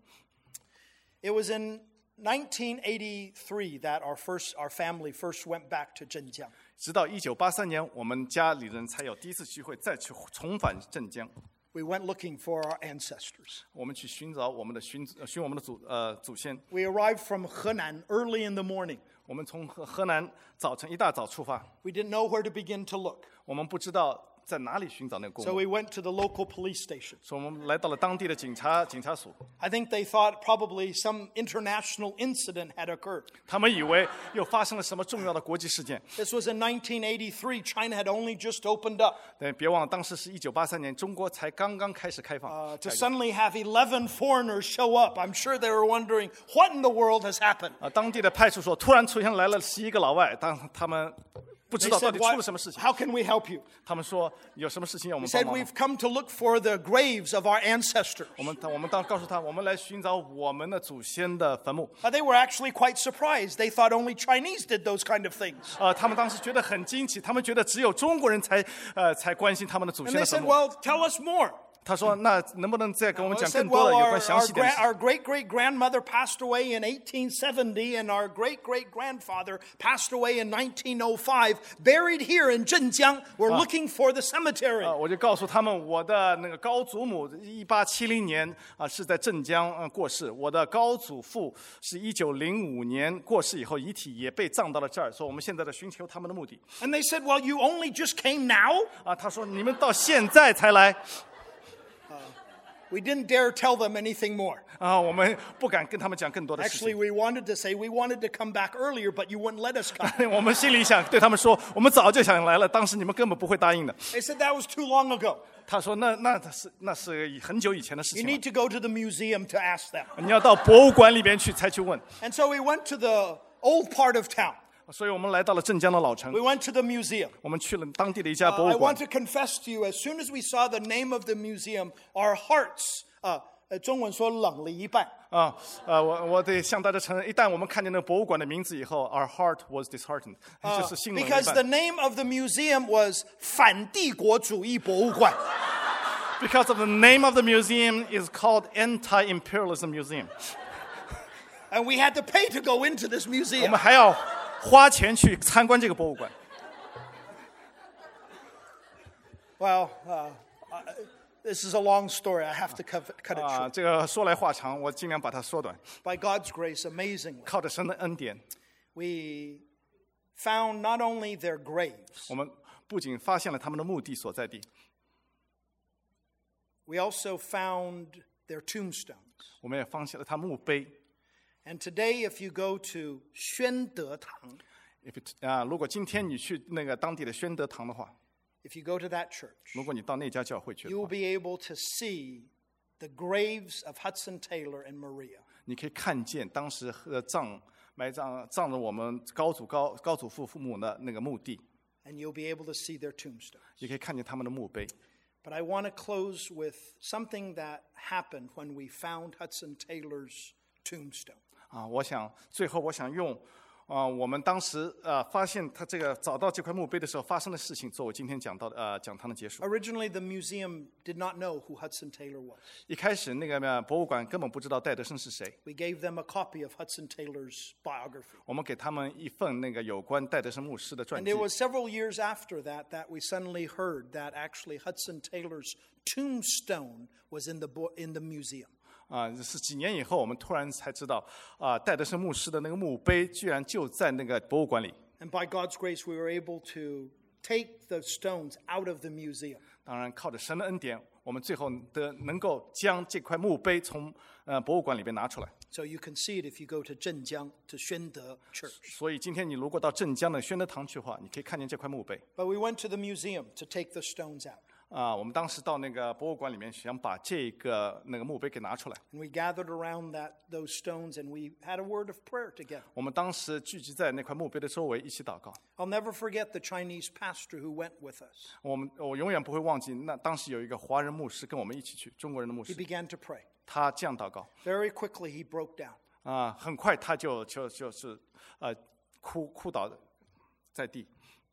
Speaker 1: It was in nineteen eighty-three that our first, our family first went back to Zhenjiang.
Speaker 2: 直到一九八三年，我们家里人才有第一次机会再去重返镇江。
Speaker 1: We went looking for our ancestors.
Speaker 2: 我们去寻找我们的寻呃寻我们的祖呃祖先。
Speaker 1: We arrived from Henan early in the morning.
Speaker 2: 我们从河河南早晨一大早出发，
Speaker 1: We didn't know where to begin to look.
Speaker 2: 我们不知道在哪里寻找那个公
Speaker 1: So
Speaker 2: 墓，
Speaker 1: we went to the local police station.
Speaker 2: 所以我们来到了当地的警察警察署。
Speaker 1: I think they thought probably some international incident had occurred.
Speaker 2: 他们以为又发生了什么重要的国际事件。
Speaker 1: This was in nineteen eighty-three. China had only just opened up.
Speaker 2: 但别忘了，当时是一九八三年，中国才刚刚开始开放。
Speaker 1: Uh, to
Speaker 2: 开
Speaker 1: suddenly have eleven foreigners show up, I'm sure they were wondering, what in the world has happened?
Speaker 2: 啊，当地的派出所突然出现来了十一个老外，当他们不知
Speaker 1: They
Speaker 2: 道到
Speaker 1: said,
Speaker 2: 底
Speaker 1: "Why-
Speaker 2: 出了什么事情。
Speaker 1: how can we help you?
Speaker 2: 他们说有什么事情要我
Speaker 1: He
Speaker 2: 们帮
Speaker 1: said,
Speaker 2: 忙吗。
Speaker 1: we've come to look for the graves of our ancestors.
Speaker 2: 我们我们当告诉他，我们来寻找我们的祖先的坟墓。
Speaker 1: Uh, they were actually quite surprised. They thought only Chinese did those kind of things.
Speaker 2: 呃，他们当时觉得很惊奇，他们觉得只有中国人才呃才关心他们的祖
Speaker 1: And
Speaker 2: 先
Speaker 1: they
Speaker 2: 的坟
Speaker 1: said,
Speaker 2: 墓。
Speaker 1: well, tell us more.
Speaker 2: 他说：“那能不能再跟我们
Speaker 1: I
Speaker 2: 讲
Speaker 1: said,
Speaker 2: 更多
Speaker 1: well,
Speaker 2: 的有
Speaker 1: our,
Speaker 2: 关详
Speaker 1: our,
Speaker 2: 细点的
Speaker 1: gra-
Speaker 2: 事？”
Speaker 1: our great great grandmother passed away in eighteen seventy, and our great great grandfather passed away in nineteen oh five, buried here in Zhenjiang. We're looking for the cemetery.
Speaker 2: 啊，我就告诉他们，我的那个高祖母一八七零年啊是在镇江呃过世，我的高祖父是一九零五年过世以后，遗体也被葬到了这儿，说我们现在在寻求他们的目的。
Speaker 1: And they said, well, you only just came now?
Speaker 2: 啊，他说你们到现在才来
Speaker 1: We didn't dare tell them anything more.
Speaker 2: 啊，我们不敢跟他们讲更多的事
Speaker 1: Actually,
Speaker 2: 情。
Speaker 1: we wanted to say we wanted to come back earlier, but you wouldn't let us come.
Speaker 2: 我们心里想对他们说，我们早就想来了，当时你们根本不会答应的。
Speaker 1: They said that was too long ago.
Speaker 2: 他说那那是那是很久以前的事
Speaker 1: You
Speaker 2: 情了
Speaker 1: need to go to the museum to ask them.
Speaker 2: 你要到博物馆里边去才去问。
Speaker 1: And so we went to the old part of town.
Speaker 2: 所以我们来到了镇江的老城
Speaker 1: We，went to the museum.
Speaker 2: 我们去了当地的一家
Speaker 1: Uh,
Speaker 2: 博
Speaker 1: I
Speaker 2: 物馆
Speaker 1: want。to confess to you, as soon as we saw the name of the museum, our hearts, uh, 呃中文说冷了一半。
Speaker 2: 啊，呃，我我得向大家承认，一旦我们看见那个博物馆的名字以后 ，our heart was disheartened，、就是心冷了一
Speaker 1: Because the
Speaker 2: 半。
Speaker 1: name of the museum was 反帝国主义博物馆。
Speaker 2: Because of the name of the museum is called Anti-Imperialism Museum，
Speaker 1: And we had to pay to go into this
Speaker 2: 我
Speaker 1: museum.
Speaker 2: 们还要花钱去参观这个博物馆。
Speaker 1: Well, uh, uh, this is a long story. I have to cut, cut it
Speaker 2: 啊，
Speaker 1: short.
Speaker 2: 这个说来话长，我尽量把它缩短。
Speaker 1: By God's grace, amazingly,
Speaker 2: 靠着神的恩典，
Speaker 1: we found not only their graves,
Speaker 2: 我们不仅发现了他们的墓地所在地，
Speaker 1: we also found their tombstones.
Speaker 2: 我们也发现了他墓碑。
Speaker 1: And today, if you go to 宣德堂,
Speaker 2: If it, 啊，如果今天你去那个当地的宣德堂的话，
Speaker 1: if you go to that church,
Speaker 2: 如果你到那家教会去
Speaker 1: you
Speaker 2: 的
Speaker 1: will
Speaker 2: 话，
Speaker 1: be able to see the graves of Hudson Taylor and Maria.
Speaker 2: 你可以看见当时呃葬埋葬葬了我们高祖高高祖父父母的那个墓地，
Speaker 1: And you'll be able to see their tombstones.
Speaker 2: 也可以看见他们的墓碑。
Speaker 1: But I want to close with something that happened when we found Hudson Taylor's tombstone.
Speaker 2: 啊，我想最后我想用啊、我们当时呃发现他这个找到这块墓碑的时候发生的事情作为今天讲到的呃讲堂的结束。
Speaker 1: Originally, the museum did not know who Hudson Taylor was.
Speaker 2: 一开始那个呃博物馆根本不知道戴德生是谁，
Speaker 1: We gave them a copy of Hudson Taylor's biography.
Speaker 2: 我们给他们一份那个有关戴德生牧师的传
Speaker 1: And
Speaker 2: 记
Speaker 1: it。was several years after that that we suddenly heard that actually Hudson Taylor's tombstone was in the, bo- in the museum.
Speaker 2: 啊，是几年以后，我们突然才知道，啊，戴德生牧师的那个墓碑居然就在那个博物馆里。
Speaker 1: And by God's grace, we were able to take the stones out of the museum.
Speaker 2: 当然，靠着神的恩典，我们最后的能够将这块墓碑从呃博物馆里边拿出来。
Speaker 1: So you can see it if you go to Zhenjiang, to Xuande Church.
Speaker 2: 所以今天你如果到镇江的宣德堂去的话，你可以看见这块墓碑。
Speaker 1: But we went to the museum to take the stones out.
Speaker 2: 啊，我们当时到那个博物馆里面，想把这个那个墓碑给拿出来。
Speaker 1: And we gathered around that, those stones and we had a word of prayer together.
Speaker 2: 我们当时聚集在那块墓碑的周围，一起祷告。
Speaker 1: I'll never forget the Chinese pastor who went with us.
Speaker 2: 我们我永远不会忘记，那当时有一个华人牧师跟我们一起去，中国人的牧
Speaker 1: He
Speaker 2: 师，
Speaker 1: began to pray.
Speaker 2: 他这样祷告。
Speaker 1: Very quickly, he broke down.
Speaker 2: 啊，很快他就就就是呃哭哭倒在地。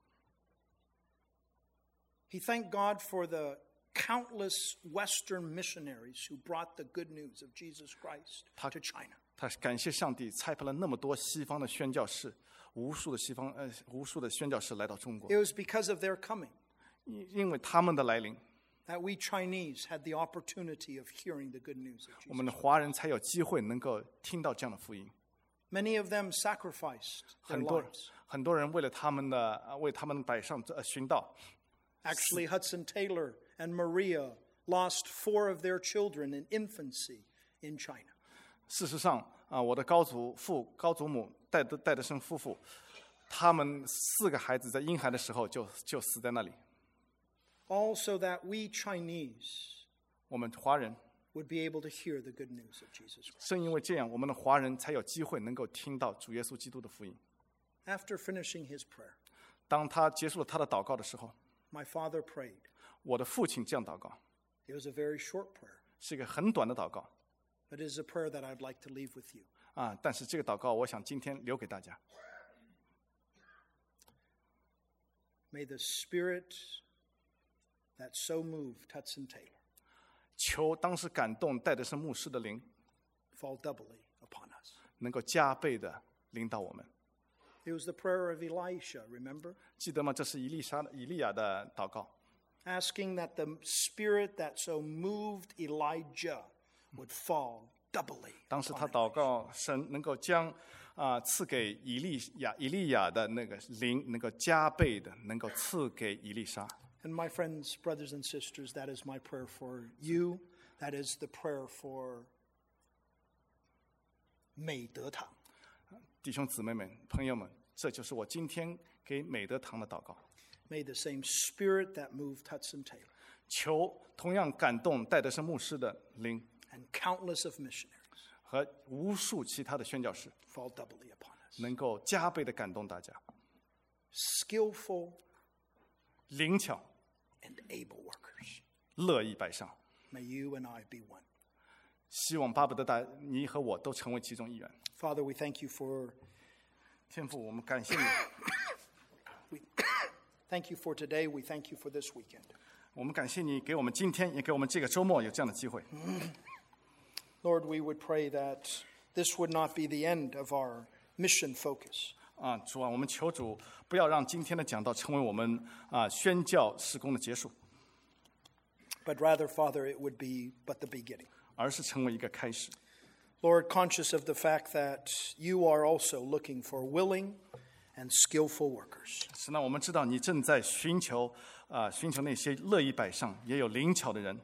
Speaker 1: He thanked God for the countless Western missionaries who brought the good news of Jesus Christ to China.
Speaker 2: 他感谢上帝差派了那么多西方的宣教士，无数的西方呃无数的宣教士来到中国
Speaker 1: It，was because of their coming
Speaker 2: 因因为他们的来临，
Speaker 1: that we Chinese had the opportunity of hearing the good news of
Speaker 2: 我
Speaker 1: Jesus.
Speaker 2: 们的华人才有机会能够听到这样的福音。
Speaker 1: Many of them sacrificed their
Speaker 2: 很多
Speaker 1: lives.
Speaker 2: 很多人为了他们的呃为他们摆上呃寻道，
Speaker 1: Actually, Hudson Taylor and Maria lost four of their children in infancy in China.
Speaker 2: 事实上啊，我的高祖父、高祖母戴德戴德生夫妇，他们四个孩子在婴孩的时候就就死在那里。
Speaker 1: All so that we Chinese
Speaker 2: 我们华人
Speaker 1: would be able to hear the good news of Jesus Christ.
Speaker 2: 正因为这样，我们的华人才有机会能够听到主耶稣基督的福音。
Speaker 1: After finishing his prayer,
Speaker 2: 当他结束了他的祷告的时候，
Speaker 1: my father prayed.
Speaker 2: 我的父亲这样祷告，
Speaker 1: It was a very short prayer,
Speaker 2: 是一个很短的祷告
Speaker 1: but it is a prayer that I'd like to leave with you.
Speaker 2: 啊，但是这个祷告，我想今天留给大家。
Speaker 1: May the spirit that so moved Hudson Taylor
Speaker 2: 求当时感动带的是牧师的灵，
Speaker 1: fall doubly upon us.
Speaker 2: 能够加倍的领导我们。
Speaker 1: It was the prayer of Elisha, remember?
Speaker 2: 记得吗？这是以利沙、以利亚的祷告，
Speaker 1: Asking that the spirit that so moved Elijah would fall doubly
Speaker 2: 当时他
Speaker 1: upon
Speaker 2: 祷告神能够将啊、赐给以利亚、以利亚的那个灵，能够加倍的能够赐给以利沙。
Speaker 1: And my friends, brothers and sisters, that is my prayer for you. That is the prayer for 美德堂。
Speaker 2: 弟兄姊妹们、朋友们，这就是我今天给美德堂的祷告。
Speaker 1: May the same spirit that moved Hudson Taylor
Speaker 2: 求同样感动戴德生牧师的灵
Speaker 1: and countless of missionaries
Speaker 2: 和无数其他的宣教士，
Speaker 1: fall doubly upon us.
Speaker 2: 能够加倍的感动大家，
Speaker 1: Skillful
Speaker 2: 灵巧、
Speaker 1: and able workers.
Speaker 2: 乐意摆上。
Speaker 1: May you and I be one.
Speaker 2: 希望巴不得大你和我都成为其中一员。
Speaker 1: Father, we thank you for
Speaker 2: 天父，我们感谢你，
Speaker 1: we thank you for today. We thank you for this weekend.
Speaker 2: 我们感谢你给我们今天，也给我们这个周末有这样的机会。
Speaker 1: Lord, we would pray that this would not be the end of our mission focus.
Speaker 2: 啊，主啊，我们求主不要让今天的讲道成为我们啊宣教事工的结束，
Speaker 1: But rather, Father, it would be but the beginning.
Speaker 2: 而是成为一个开始。
Speaker 1: Lord, conscious of the fact that you are also looking for willing and skillful workers.
Speaker 2: 是那我们知道你正在寻求啊寻求那些乐意摆上也有灵巧的人。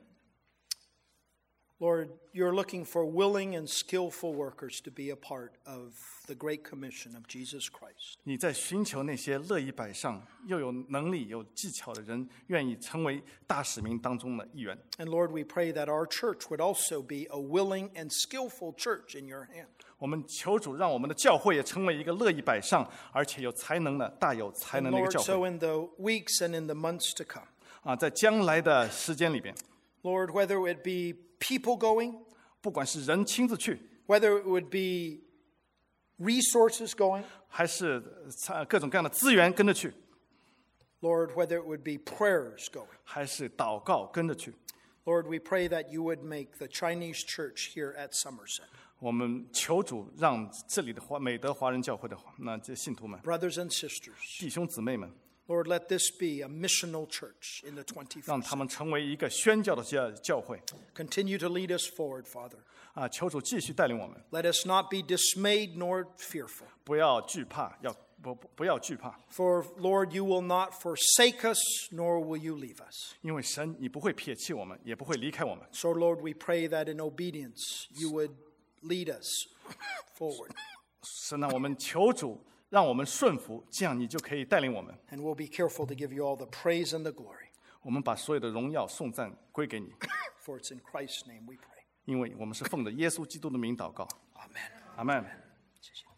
Speaker 1: Lord, you're looking for willing and skillful workers to be a part of the Great Commission of Jesus Christ.
Speaker 2: 你在寻求那些乐意摆上又有能力有技巧的人，愿意成为大使命当中的一员。
Speaker 1: And Lord, we pray that our church would also be a willing and skillful church in your hand.
Speaker 2: 我们求主让我们的教会也成为一个乐意摆上而且有才能的大有才
Speaker 1: And
Speaker 2: 能的一个
Speaker 1: Lord,
Speaker 2: 教
Speaker 1: so
Speaker 2: 会
Speaker 1: in the weeks and in the months to come,
Speaker 2: 啊，在将来的时间里边，
Speaker 1: Lord, whether it be people going,
Speaker 2: 不管是人亲自去，
Speaker 1: whether it would be resources going,
Speaker 2: 还是呃各种各样的资源跟着去，
Speaker 1: Lord, whether it would be prayers going.
Speaker 2: 还是祷告跟着去，
Speaker 1: Lord, we pray that you would make the Chinese church here at Somerset,
Speaker 2: 我们求主让这里的华美德华人教会的那这信徒们、
Speaker 1: brothers and sisters,
Speaker 2: 弟兄姊妹们，
Speaker 1: Lord, let this be a missional church in the
Speaker 2: 让
Speaker 1: twenty-first
Speaker 2: 他们成为一个宣教的教教会
Speaker 1: Continue to lead us forward, Father.
Speaker 2: 啊！求主继续带领我们，
Speaker 1: Let us not be dismayed nor fearful.
Speaker 2: 不要惧怕，要不不不要惧怕，
Speaker 1: For, Lord, you will not forsake us, nor will you leave us.
Speaker 2: 因为神你不会撇弃我们，也不会离开我们。
Speaker 1: So, Lord, we pray that in obedience you would lead us forward.
Speaker 2: 神啊，我们求主让我们顺服，这样你就可以带领我们。
Speaker 1: And we'll be careful to give you all the praise and the glory.
Speaker 2: 我们把所有的荣耀颂赞归给你，
Speaker 1: For it's in Christ's name we pray.
Speaker 2: 因为我们是奉着耶稣基督的名祷告。
Speaker 1: Amen.
Speaker 2: 阿门。
Speaker 1: 谢谢。